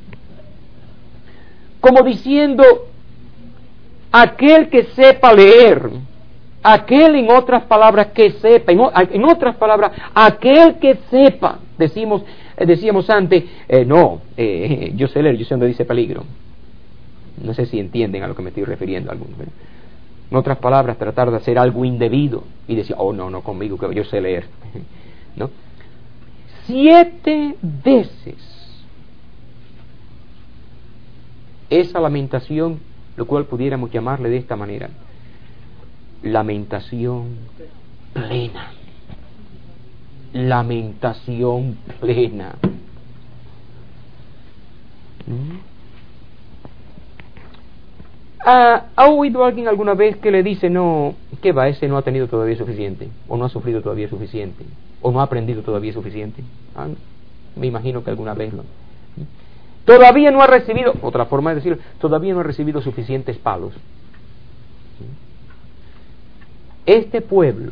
Como diciendo, aquel que sepa leer, aquel, en otras palabras, que sepa, en, en otras palabras, aquel que sepa, decimos, decíamos antes, eh, no, eh, yo sé leer, yo sé dónde dice peligro. No sé si entienden a lo que me estoy refiriendo algunos, ¿verdad? En otras palabras, tratar de hacer algo indebido y decir, oh, no, no conmigo, que yo sé leer. ¿No? Siete veces esa lamentación, lo cual pudiéramos llamarle de esta manera, lamentación plena. Lamentación plena. ¿Mm? ¿Ha, ¿Ha oído alguien alguna vez que le dice, no, qué va, ese no ha tenido todavía suficiente, o no ha sufrido todavía suficiente, o no ha aprendido todavía suficiente? Ah, me imagino que alguna vez lo... Todavía no ha recibido, otra forma de decirlo, todavía no ha recibido suficientes palos. Este pueblo,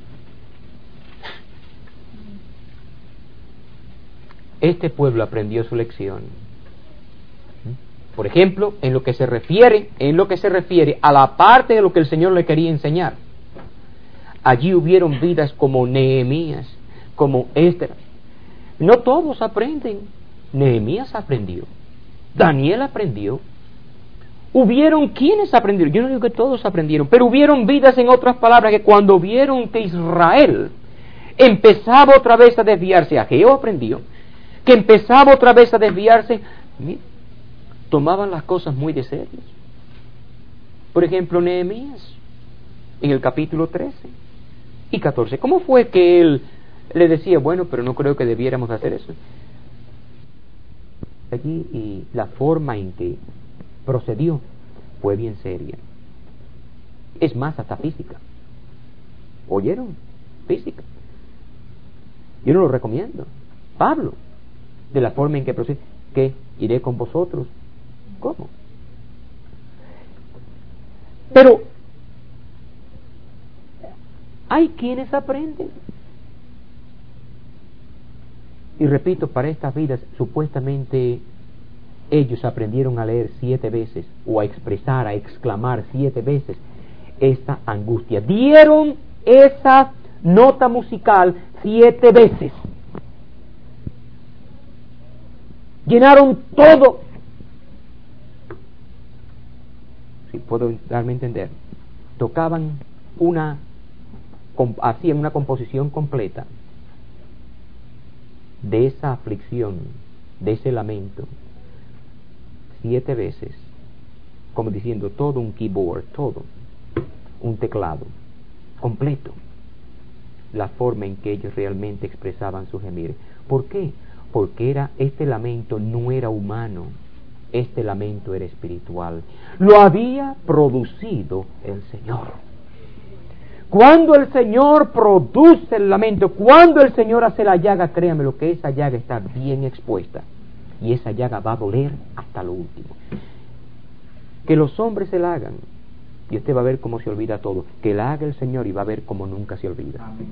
este pueblo aprendió su lección. Por ejemplo, en lo que se refiere, en lo que se refiere a la parte de lo que el Señor le quería enseñar. Allí hubieron vidas como Nehemías, como Esdras. No todos aprenden. Nehemías aprendió. Daniel aprendió. Hubieron quienes aprendieron. Yo no digo que todos aprendieron, pero hubieron vidas, en otras palabras, que cuando vieron que Israel empezaba otra vez a desviarse, Ageo aprendió, que empezaba otra vez a desviarse, mira, tomaban las cosas muy de serio. Por ejemplo, Nehemías, en el capítulo trece y catorce, ¿cómo fue que él le decía, bueno, pero no creo que debiéramos hacer eso? Allí, y la forma en que procedió fue bien seria. Es más, hasta física. ¿Oyeron? Física. Yo no lo recomiendo. Pablo, de la forma en que procede, que iré con vosotros. ¿Cómo? Pero hay quienes aprenden. Y repito, para estas vidas, supuestamente ellos aprendieron a leer siete veces, o a expresar, a exclamar siete veces esa angustia. Dieron esa nota musical siete veces. Llenaron todo. Si puedo darme a entender. Tocaban una, hacían una composición completa de esa aflicción, de ese lamento, siete veces, como diciendo todo un keyboard, todo un teclado completo, la forma en que ellos realmente expresaban su gemir. ¿Por qué? Porque era este lamento no era humano, este lamento era espiritual. Lo había producido el Señor. Cuando el Señor produce el lamento, cuando el Señor hace la llaga, créame lo que esa llaga está bien expuesta, y esa llaga va a doler hasta lo último. Que los hombres se la hagan, y usted va a ver cómo se olvida todo. Que la haga el Señor y va a ver cómo nunca se olvida. Amén.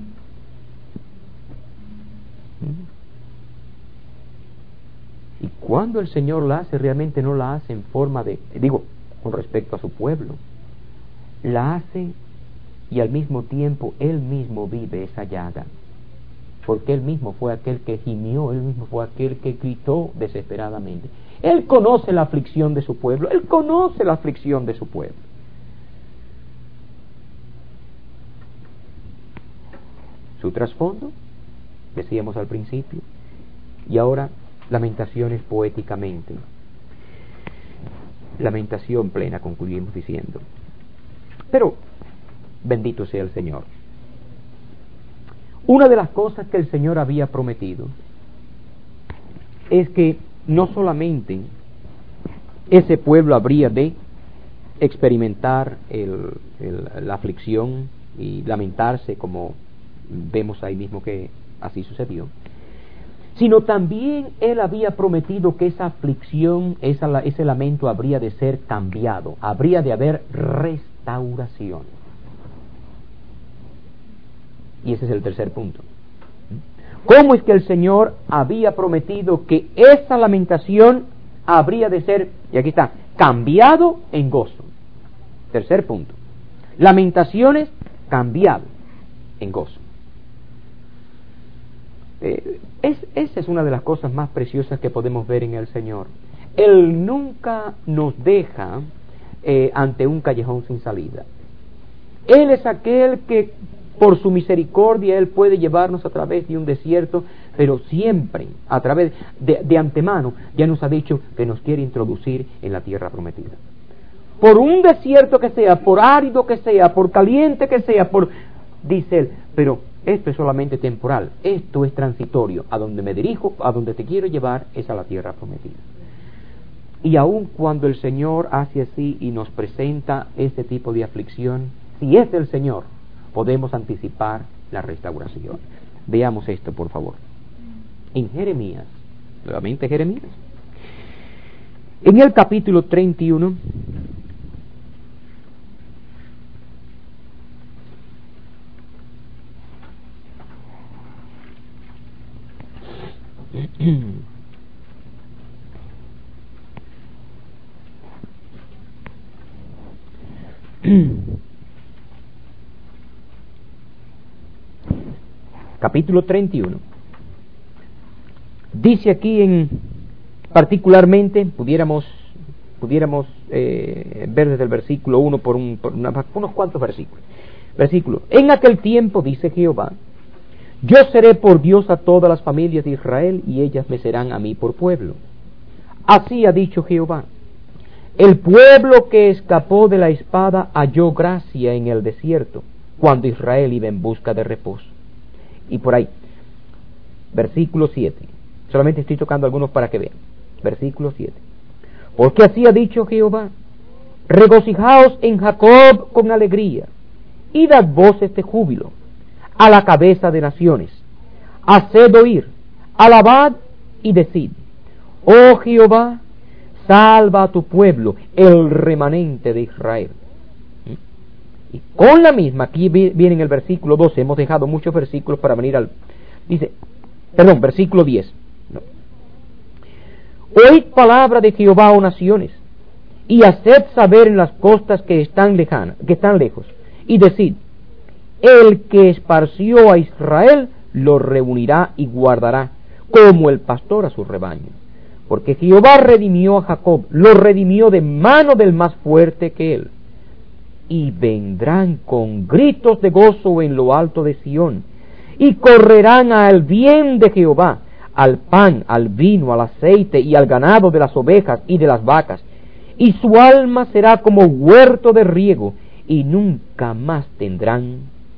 Y cuando el Señor la hace, realmente no la hace en forma de, digo, con respecto a su pueblo, la hace y al mismo tiempo Él mismo vive esa llaga, porque Él mismo fue aquel que gimió, Él mismo fue aquel que gritó desesperadamente. Él conoce la aflicción de su pueblo, Él conoce la aflicción de su pueblo. Su trasfondo, decíamos al principio, y ahora lamentaciones poéticamente. Lamentación plena, concluimos diciendo. Pero bendito sea el Señor. Una de las cosas que el Señor había prometido es que no solamente ese pueblo habría de experimentar el, el, la aflicción y lamentarse, como vemos ahí mismo que así sucedió, sino también Él había prometido que esa aflicción, esa, ese lamento habría de ser cambiado, habría de haber restauración. Y ese es el tercer punto. ¿Cómo es que el Señor había prometido que esa lamentación habría de ser, y aquí está, cambiado en gozo? Tercer punto. Lamentaciones cambiado en gozo. Eh, es, esa es una de las cosas más preciosas que podemos ver en el Señor. Él nunca nos deja eh, ante un callejón sin salida. Él es aquel que por su misericordia Él puede llevarnos a través de un desierto, pero siempre a través de, de antemano ya nos ha dicho que nos quiere introducir en la tierra prometida. Por un desierto que sea, por árido que sea, por caliente que sea, por dice Él, pero esto es solamente temporal, esto es transitorio, a donde me dirijo, a donde te quiero llevar es a la tierra prometida. Y aun cuando el Señor hace así y nos presenta este tipo de aflicción, si es el Señor, podemos anticipar la restauración. Veamos esto, por favor. En Jeremías, nuevamente Jeremías, en el capítulo treinta y uno, capítulo treinta y uno, dice aquí en particularmente, pudiéramos pudiéramos eh, ver desde el versículo uno por, un, por una, unos cuantos versículos. Versículo: en aquel tiempo, dice Jehová, yo seré por Dios a todas las familias de Israel, y ellas me serán a mí por pueblo. Así ha dicho Jehová: el pueblo que escapó de la espada halló gracia en el desierto, cuando Israel iba en busca de reposo. Y por ahí, versículo siete, solamente estoy tocando algunos para que vean. Versículo siete: porque así ha dicho Jehová: regocijaos en Jacob con alegría, y dad voces de júbilo a la cabeza de naciones, haced oír, alabad y decid: oh Jehová, salva a tu pueblo, el remanente de Israel. Y con la misma, aquí viene en el versículo doce, hemos dejado muchos versículos para venir al... Dice: Perdón, versículo diez. No. Oíd palabra de Jehová, oh naciones, y haced saber en las costas que están lejanas, que están lejos, y decid: el que esparció a Israel lo reunirá y guardará, como el pastor a su rebaño. Porque Jehová redimió a Jacob, lo redimió de mano del más fuerte que él. Y vendrán con gritos de gozo en lo alto de Sión, y correrán al bien de Jehová, al pan, al vino, al aceite y al ganado de las ovejas y de las vacas, y su alma será como huerto de riego, y nunca más tendrán.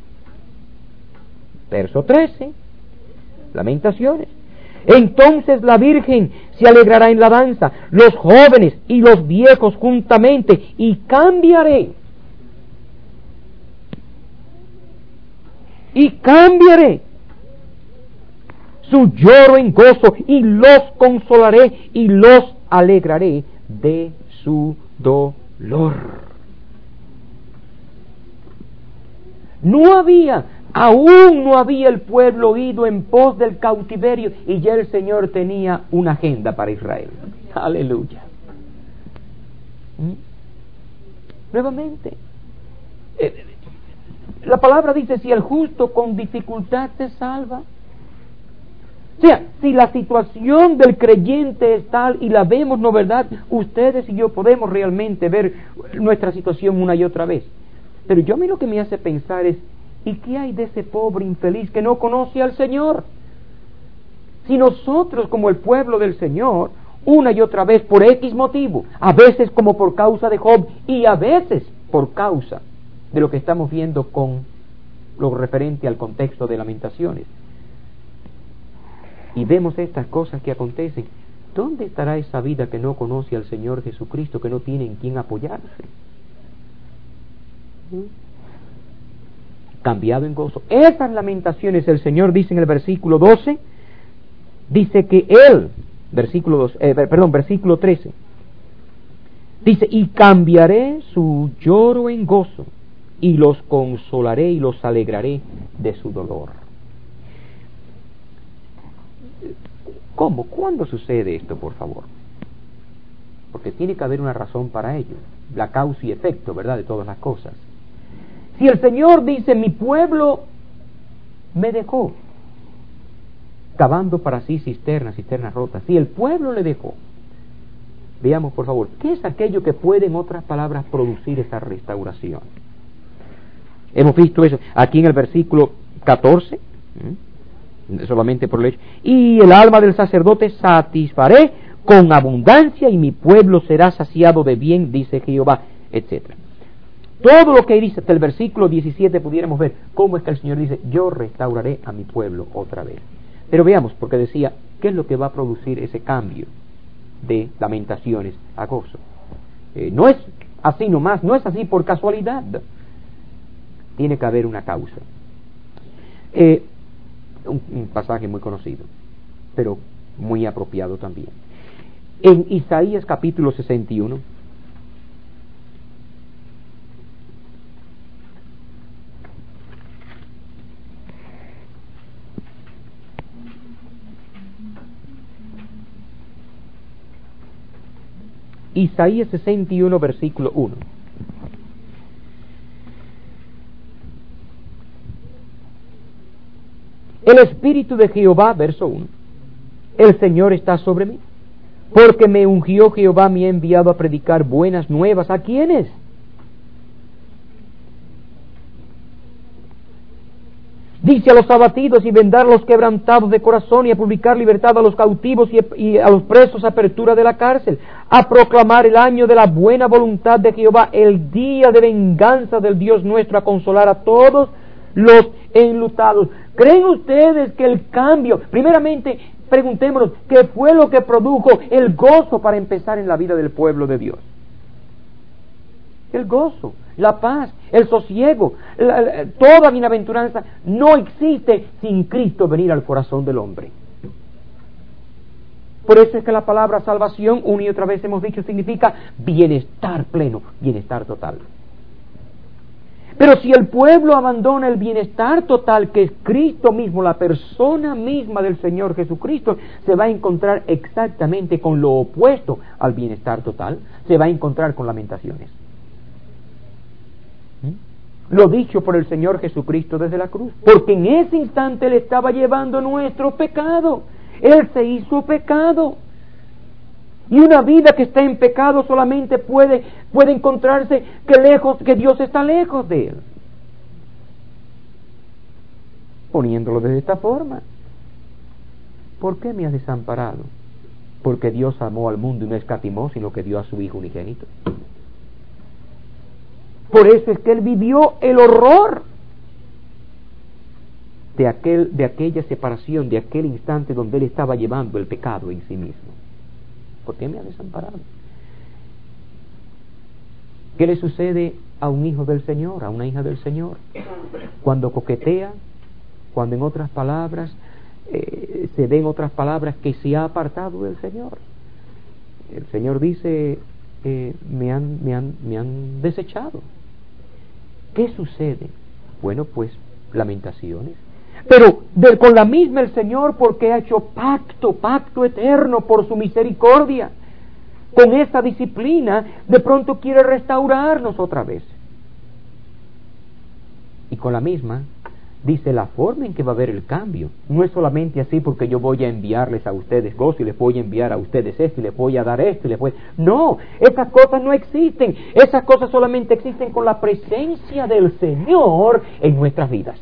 Verso trece, Lamentaciones. Entonces la Virgen se alegrará en la danza, los jóvenes y los viejos juntamente, y cambiaré. Y cambiaré su lloro en gozo, y los consolaré y los alegraré de su dolor. No había, aún no había el pueblo ido en pos del cautiverio, y ya el Señor tenía una agenda para Israel. Aleluya. ¿Mm? Nuevamente, eh, la palabra dice: si el justo con dificultad se salva. O sea, si la situación del creyente es tal, y la vemos, ¿no verdad? Ustedes y yo podemos realmente ver nuestra situación una y otra vez. Pero yo a mí lo que me hace pensar es: ¿y qué hay de ese pobre infeliz que no conoce al Señor? Si nosotros, como el pueblo del Señor, una y otra vez, por X motivo, a veces como por causa de Job, y a veces por causa de lo que estamos viendo con lo referente al contexto de Lamentaciones, y vemos estas cosas que acontecen, ¿dónde estará esa vida que no conoce al Señor Jesucristo, que no tiene en quién apoyarse? Cambiado en gozo. Esas Lamentaciones, el Señor dice en el versículo doce, dice que Él, versículo doce, eh, perdón, versículo trece, dice: y cambiaré su lloro en gozo, y los consolaré y los alegraré de su dolor. ¿Cómo? ¿Cuándo sucede esto, por favor? Porque tiene que haber una razón para ello, la causa y efecto, ¿verdad?, de todas las cosas. Si el Señor dice: mi pueblo me dejó, cavando para sí cisternas, cisternas rotas, si el pueblo le dejó, veamos por favor, ¿qué es aquello que puede, en otras palabras, producir esa restauración? Hemos visto eso aquí en el versículo catorce, ¿eh? solamente por el hecho: y el alma del sacerdote satisfaré con abundancia, y mi pueblo será saciado de bien, dice Jehová, etcétera. Todo lo que dice hasta el versículo diecisiete pudiéramos ver cómo es que el Señor dice: yo restauraré a mi pueblo otra vez. Pero veamos, porque decía, ¿qué es lo que va a producir ese cambio de Lamentaciones a gozo? Eh, no es así nomás, no es así por casualidad. Tiene que haber una causa. Eh, un, un pasaje muy conocido, pero muy apropiado también. En Isaías capítulo sesenta y uno, Isaías sesenta y uno, versículo uno. El Espíritu de Jehová, verso uno, el Señor está sobre mí, porque me ungió Jehová, me ha enviado a predicar buenas nuevas. ¿A quiénes? Dice: a los abatidos, y vendar a los quebrantados de corazón, y a publicar libertad a los cautivos, y, y a los presos apertura de la cárcel, a proclamar el año de la buena voluntad de Jehová, el día de venganza del Dios nuestro, a consolar a todos los enlutados. ¿Creen ustedes que el cambio, primeramente preguntémonos, qué fue lo que produjo el gozo para empezar en la vida del pueblo de Dios? El gozo, la paz, el sosiego, la, la, toda bienaventuranza no existe sin Cristo venir al corazón del hombre. Por eso es que la palabra salvación, una y otra vez hemos dicho, significa bienestar pleno, bienestar total. Pero si el pueblo abandona el bienestar total que es Cristo mismo, la persona misma del Señor Jesucristo, se va a encontrar exactamente con lo opuesto al bienestar total, se va a encontrar con lamentaciones. ¿Mm? Lo dicho por el Señor Jesucristo desde la cruz, porque en ese instante Él estaba llevando nuestro pecado, Él se hizo pecado. Y una vida que está en pecado solamente puede, puede encontrarse que lejos, que Dios está lejos de él. Poniéndolo de esta forma. ¿Por qué me has desamparado? Porque Dios amó al mundo y no escatimó, sino que dio a su Hijo unigénito. Por eso es que Él vivió el horror de, aquel, de aquella separación, de aquel instante donde Él estaba llevando el pecado en sí mismo. ¿Por qué me ha desamparado? ¿Qué le sucede a un hijo del Señor, a una hija del Señor? Cuando coquetea, cuando en otras palabras, eh, se den otras palabras que se ha apartado del Señor. El Señor dice, eh, me, han, me, han, me han desechado. ¿Qué sucede? Bueno, pues lamentaciones. Pero de, con la misma el Señor, porque ha hecho pacto, pacto eterno por su misericordia, con esa disciplina, de pronto quiere restaurarnos otra vez. Y con la misma, dice la forma en que va a haber el cambio. No es solamente así porque yo voy a enviarles a ustedes gozo y les voy a enviar a ustedes esto y les voy a dar esto y les voy... No, esas cosas no existen. Esas cosas solamente existen con la presencia del Señor en nuestras vidas.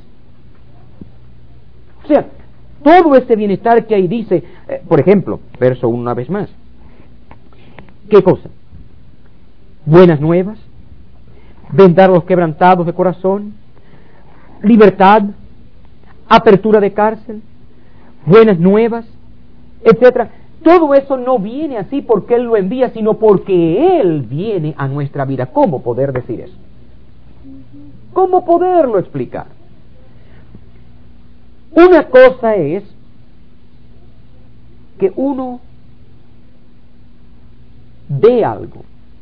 O sea, todo ese bienestar que ahí dice, eh, por ejemplo, verso una vez más. ¿Qué cosa? Buenas nuevas, vendar a los quebrantados de corazón, libertad, apertura de cárcel, buenas nuevas, etcétera. Todo eso no viene así porque Él lo envía, sino porque Él viene a nuestra vida. ¿Cómo poder decir eso? ¿Cómo poderlo explicar? Una cosa es que uno dé algo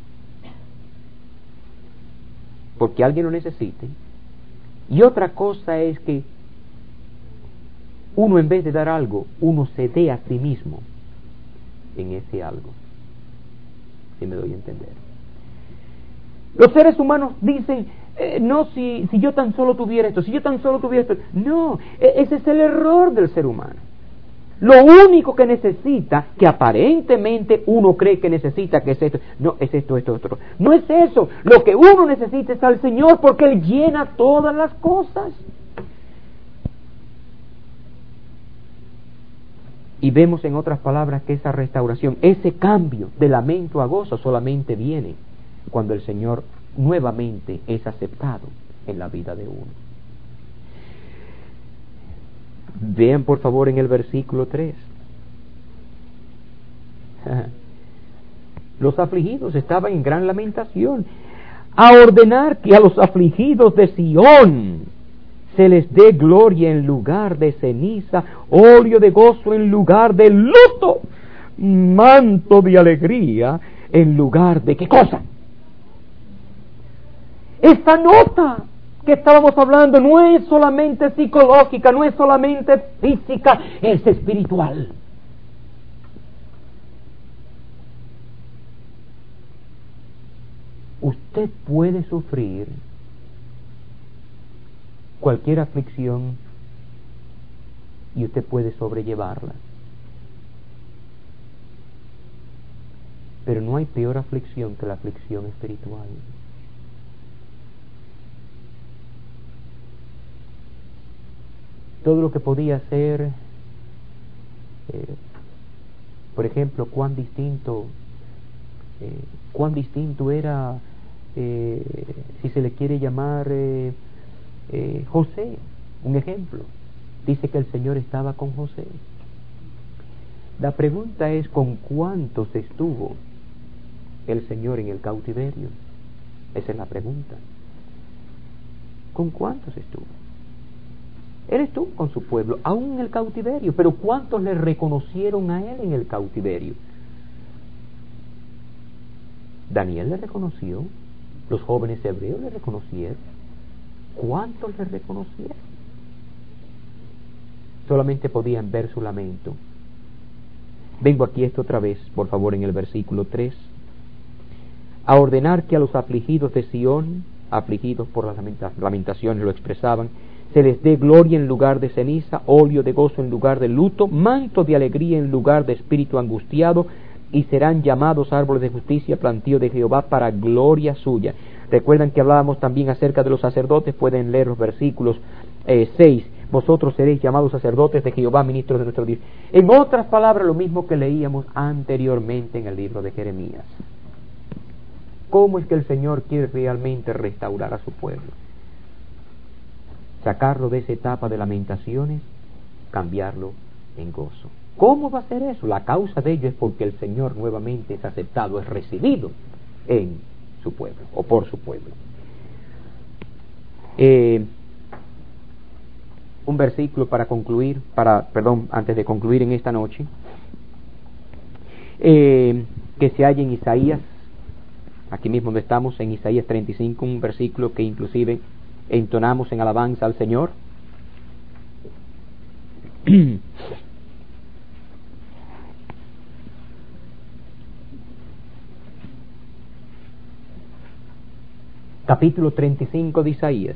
porque alguien lo necesite, y otra cosa es que uno, en vez de dar algo, uno se dé a sí mismo en ese algo. Si me doy a entender. Los seres humanos dicen, eh, no, si, si yo tan solo tuviera esto, si yo tan solo tuviera esto. No, ese es el error del ser humano. Lo único que necesita, que aparentemente uno cree que necesita, que es esto, no, es esto, esto, esto. No es eso. Lo que uno necesita es al Señor, porque Él llena todas las cosas. Y vemos en otras palabras que esa restauración, ese cambio de lamento a gozo solamente viene cuando el Señor nuevamente es aceptado en la vida de uno. Vean por favor en el versículo tres. Los afligidos estaban en gran lamentación, a ordenar que a los afligidos de Sión se les dé gloria en lugar de ceniza, óleo de gozo en lugar de luto, manto de alegría en lugar de ¿qué cosa? Esta nota que estábamos hablando no es solamente psicológica, no es solamente física, es espiritual. Usted puede sufrir cualquier aflicción y usted puede sobrellevarla. Pero no hay peor aflicción que la aflicción espiritual. Todo lo que podía ser, eh, por ejemplo, cuán distinto, eh, cuán distinto era, eh, si se le quiere llamar, eh, eh, José, un ejemplo. Dice que el Señor estaba con José. La pregunta es, ¿con cuántos estuvo el Señor en el cautiverio? Esa es la pregunta. ¿Con cuántos estuvo? Él estuvo con su pueblo, aún en el cautiverio, pero ¿cuántos le reconocieron a Él en el cautiverio? Daniel le reconoció, los jóvenes hebreos le reconocieron, ¿cuántos le reconocieron? Solamente podían ver su lamento. Vengo aquí esto otra vez, por favor, en el versículo tres. A ordenar que a los afligidos de Sión, afligidos por las lamentaciones, lo expresaban, se les dé gloria en lugar de ceniza, óleo de gozo en lugar de luto, manto de alegría en lugar de espíritu angustiado, y serán llamados árboles de justicia, plantío de Jehová para gloria suya. Recuerdan que hablábamos también acerca de los sacerdotes, pueden leer los versículos eh, seis. Vosotros seréis llamados sacerdotes de Jehová, ministros de nuestro Dios. En otras palabras, lo mismo que leíamos anteriormente en el libro de Jeremías. ¿Cómo es que el Señor quiere realmente restaurar a su pueblo? Sacarlo de esa etapa de lamentaciones, cambiarlo en gozo. ¿Cómo va a ser eso? La causa de ello es porque el Señor nuevamente es aceptado, es recibido en su pueblo, o por su pueblo. Eh, un versículo para concluir, para, perdón, antes de concluir en esta noche, eh, que se halla en Isaías, aquí mismo donde estamos, en Isaías treinta y cinco, un versículo que inclusive entonamos en alabanza al Señor. Capítulo treinta y cinco de Isaías.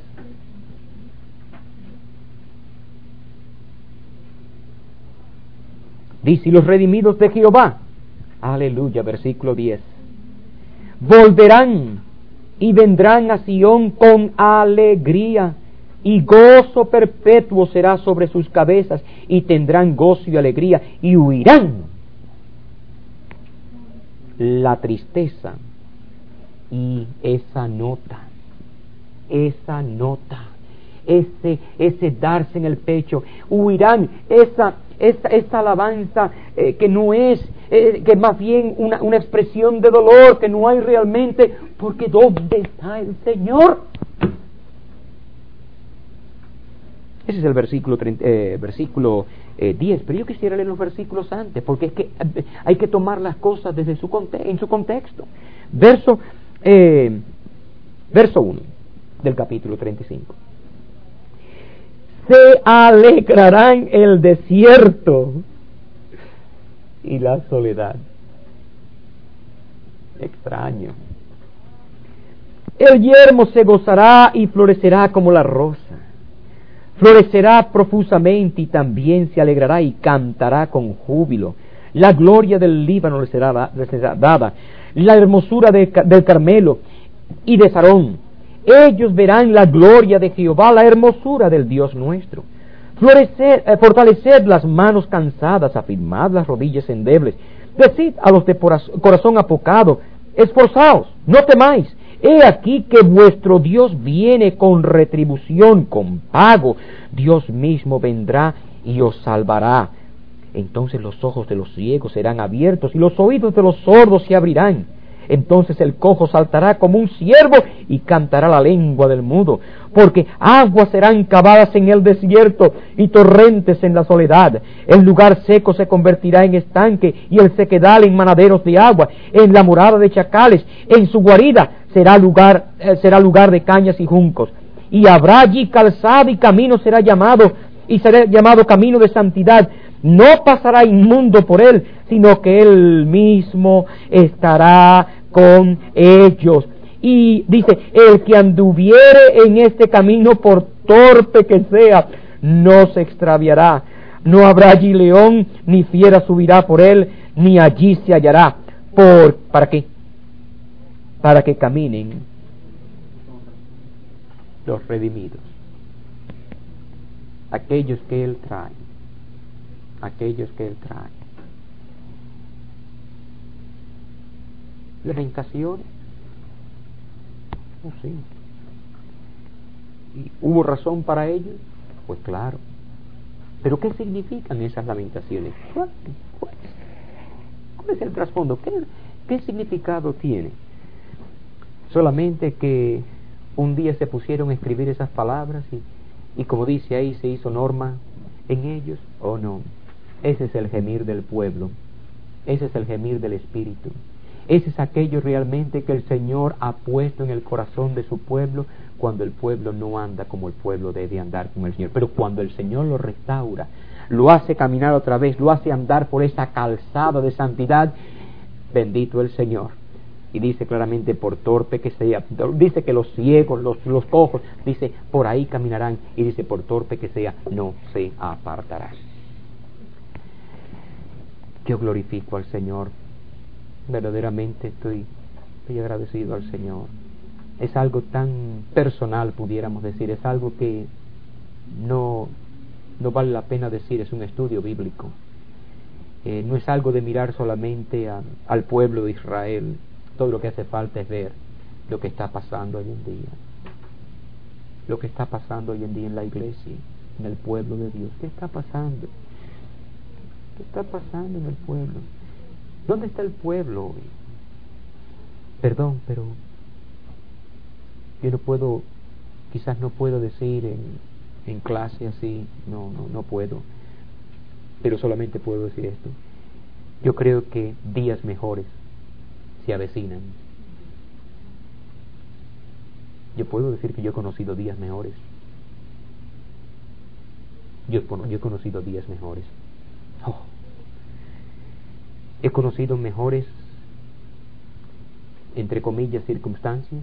Dice: y los redimidos de Jehová, aleluya, versículo diez, volverán y vendrán a Sión con alegría, y gozo perpetuo será sobre sus cabezas, y tendrán gozo y alegría, y huirán la tristeza y esa nota, esa nota, ese, ese darse en el pecho, huirán esa, esa, esa alabanza eh, que no es, eh, que más bien una, una expresión de dolor que no hay realmente, porque ¿dónde está el Señor? Ese es el versículo, treinta, eh, versículo eh, diez, pero yo quisiera leer los versículos antes, porque es que eh, hay que tomar las cosas desde su conte- en su contexto. Verso, eh, verso uno del capítulo treinta y cinco. Se alegrarán el desierto y la soledad. Extraño. El yermo se gozará y florecerá como la rosa. Florecerá profusamente y también se alegrará y cantará con júbilo. La gloria del Líbano le será, le será dada, la hermosura de, del Carmelo y de Sarón. Ellos verán la gloria de Jehová, la hermosura del Dios nuestro. Florecer, eh, fortaleced las manos cansadas, afirmad las rodillas endebles. Decid a los de corazón apocado, esforzaos, no temáis. He aquí que vuestro Dios viene con retribución, con pago. Dios mismo vendrá y os salvará. Entonces los ojos de los ciegos serán abiertos y los oídos de los sordos se abrirán. Entonces el cojo saltará como un ciervo y cantará la lengua del mudo, porque aguas serán cavadas en el desierto y torrentes en la soledad. El lugar seco se convertirá en estanque y el sequedal en manaderos de agua. En la morada de chacales, en su guarida será lugar, eh, será lugar de cañas y juncos. Y habrá allí calzada y camino será llamado, y será llamado camino de santidad. No pasará inmundo por él, sino que él mismo estará con ellos. Y dice, el que anduviere en este camino, por torpe que sea, no se extraviará. No habrá allí león, ni fiera subirá por él, ni allí se hallará. Por, ¿para qué? Para que caminen los redimidos, aquellos que él trae, aquellos que él trae. Lamentaciones, oh, sí. ¿Y hubo razón para ello? Pues claro. Pero ¿qué significan esas lamentaciones? ¿Cuál, cuál, cuál es el trasfondo? ¿Qué, qué significado tiene? Solamente que un día se pusieron a escribir esas palabras y, y como dice ahí, se hizo norma en ellos, ¿o no? Ese es el gemir del pueblo, ese es el gemir del Espíritu, Ese es aquello realmente que el Señor ha puesto en el corazón de su pueblo, cuando el pueblo no anda como el pueblo debe andar con el Señor. Pero cuando el Señor lo restaura, lo hace caminar otra vez, lo hace andar por esa calzada de santidad, bendito el Señor. Y dice claramente, por torpe que sea, dice que los ciegos, los, los cojos, dice, por ahí caminarán, y dice, por torpe que sea, no se apartará. Yo glorifico al Señor, verdaderamente estoy, estoy agradecido al Señor. Es algo tan personal, pudiéramos decir, es algo que no, no vale la pena decir, es un estudio bíblico. Eh, no es algo de mirar solamente a, al pueblo de Israel. Todo lo que hace falta es ver lo que está pasando hoy en día. Lo que está pasando hoy en día en la iglesia, en el pueblo de Dios. ¿Qué está pasando? ¿Qué está pasando en el pueblo? ¿Dónde está el pueblo hoy? Perdón, pero yo no puedo, quizás no puedo decir en, en clase así, no, no, no puedo, pero solamente puedo decir esto. Yo creo que días mejores se avecinan. Yo puedo decir que yo he conocido días mejores. Yo, yo he conocido días mejores. Oh. He conocido mejores, entre comillas, circunstancias.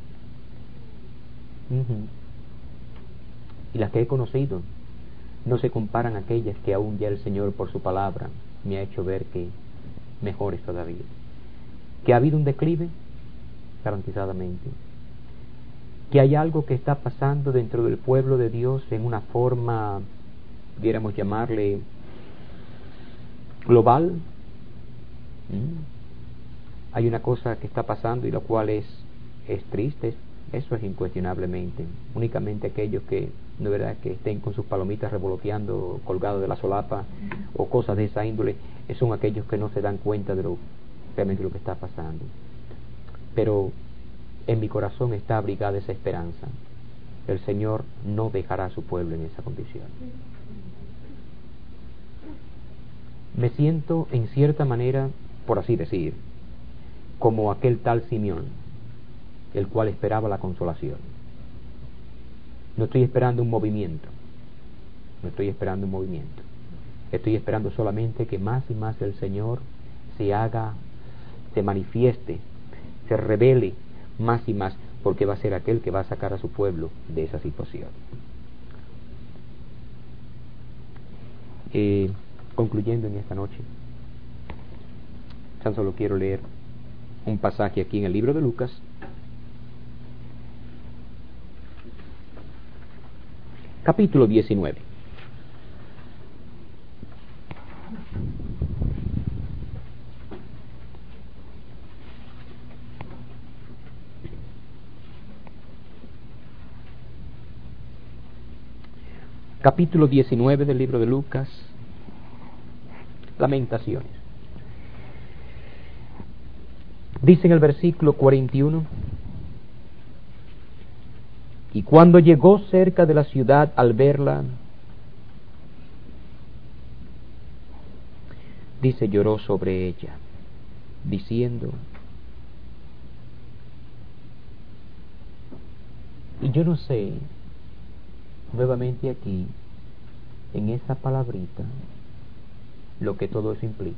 Uh-huh. Y las que he conocido no se comparan a aquellas que aún ya el Señor por su palabra me ha hecho ver que mejores todavía. Que ha habido un declive, garantizadamente. Que hay algo que está pasando dentro del pueblo de Dios en una forma, pudiéramos llamarle, global. ¿Mm? Hay una cosa que está pasando y lo cual es, es triste. Eso es incuestionablemente. Únicamente aquellos que, de verdad, que estén con sus palomitas revoloteando colgados de la solapa o cosas de esa índole, son aquellos que no se dan cuenta de lo realmente lo que está pasando. Pero en mi corazón está abrigada esa esperanza. El Señor no dejará a su pueblo en esa condición. Me siento en cierta manera, por así decir, como aquel tal Simeón, el cual esperaba la consolación. No estoy esperando un movimiento, no estoy esperando un movimiento. Estoy esperando solamente que más y más el Señor se haga, se manifieste, se revele más y más, porque va a ser aquel que va a sacar a su pueblo de esa situación. Eh, concluyendo en esta noche, tan solo quiero leer un pasaje aquí en el libro de Lucas, capítulo diecinueve. Capítulo diecinueve del libro de Lucas, Lamentaciones. Dice en el versículo cuarenta y uno: y cuando llegó cerca de la ciudad, al verla, dice, lloró sobre ella, diciendo, y yo no sé, nuevamente aquí, en esa palabrita, lo que todo eso implique.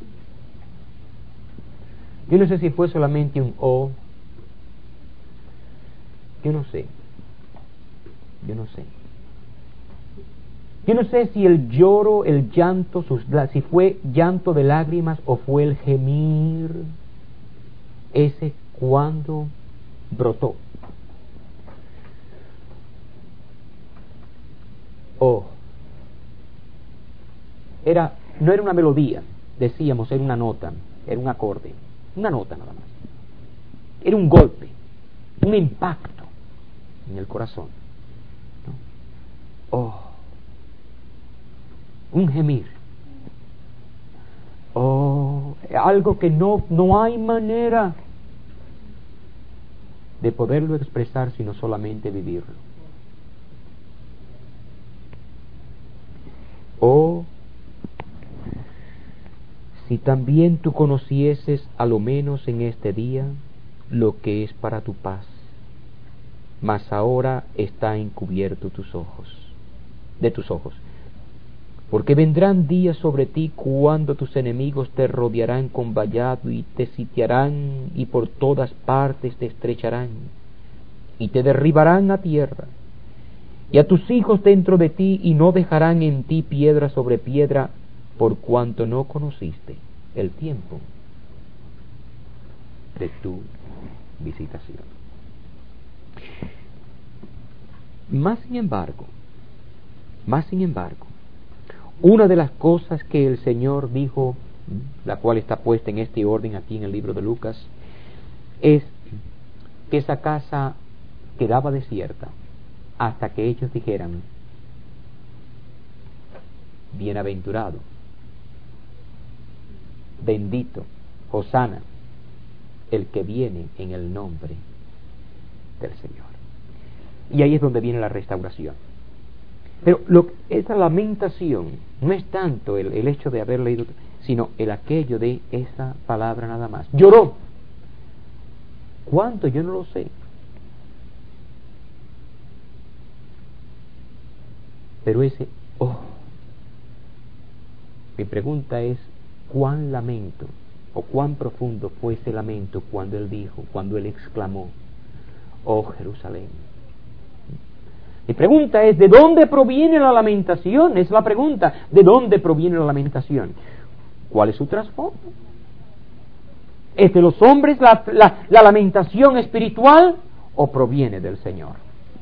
Yo no sé si fue solamente un o, yo no sé, yo no sé. Yo no sé si el lloro, el llanto, sus, si fue llanto de lágrimas o fue el gemir, ese cuando brotó. Oh, era, no era una melodía, decíamos, era una nota, era un acorde, una nota nada más. Era un golpe, un impacto en el corazón, ¿no? Oh, un gemir. Oh, algo que no, no hay manera de poderlo expresar, sino solamente vivirlo. Oh, Si también tú conocieses a lo menos en este día lo que es para tu paz, mas ahora está encubierto tus ojos, de tus ojos. Porque vendrán días sobre ti cuando tus enemigos te rodearán con vallado y te sitiarán y por todas partes te estrecharán y te derribarán a tierra y a tus hijos dentro de ti y no dejarán en ti piedra sobre piedra por cuanto no conociste el tiempo de tu visitación. Más sin embargo, más sin embargo, una de las cosas que el Señor dijo, la cual está puesta en este orden aquí en el libro de Lucas, es que esa casa quedaba desierta hasta que ellos dijeran: bienaventurado, bendito, hosana, el que viene en el nombre del Señor. Y ahí es donde viene la restauración. Pero lo, esa lamentación no es tanto el, el hecho de haber leído, sino el aquello de esa palabra nada más. Lloró. ¿Cuánto? Yo no lo sé. Pero ese, oh, mi pregunta es, ¿cuán lamento o cuán profundo fue ese lamento cuando él dijo, cuando él exclamó: oh Jerusalén? Mi pregunta es, ¿de dónde proviene la lamentación? Es la pregunta, ¿de dónde proviene la lamentación? ¿Cuál es su trasfondo? ¿Es de los hombres la, la, la lamentación espiritual o proviene del Señor?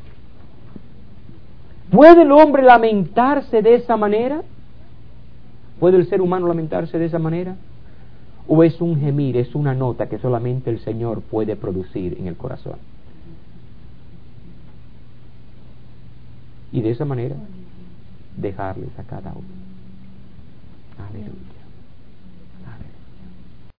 ¿Puede el hombre lamentarse de esa manera? ¿Puede el ser humano lamentarse de esa manera? ¿O es un gemir, es una nota que solamente el Señor puede producir en el corazón? Y de esa manera dejarles a cada uno. Aleluya.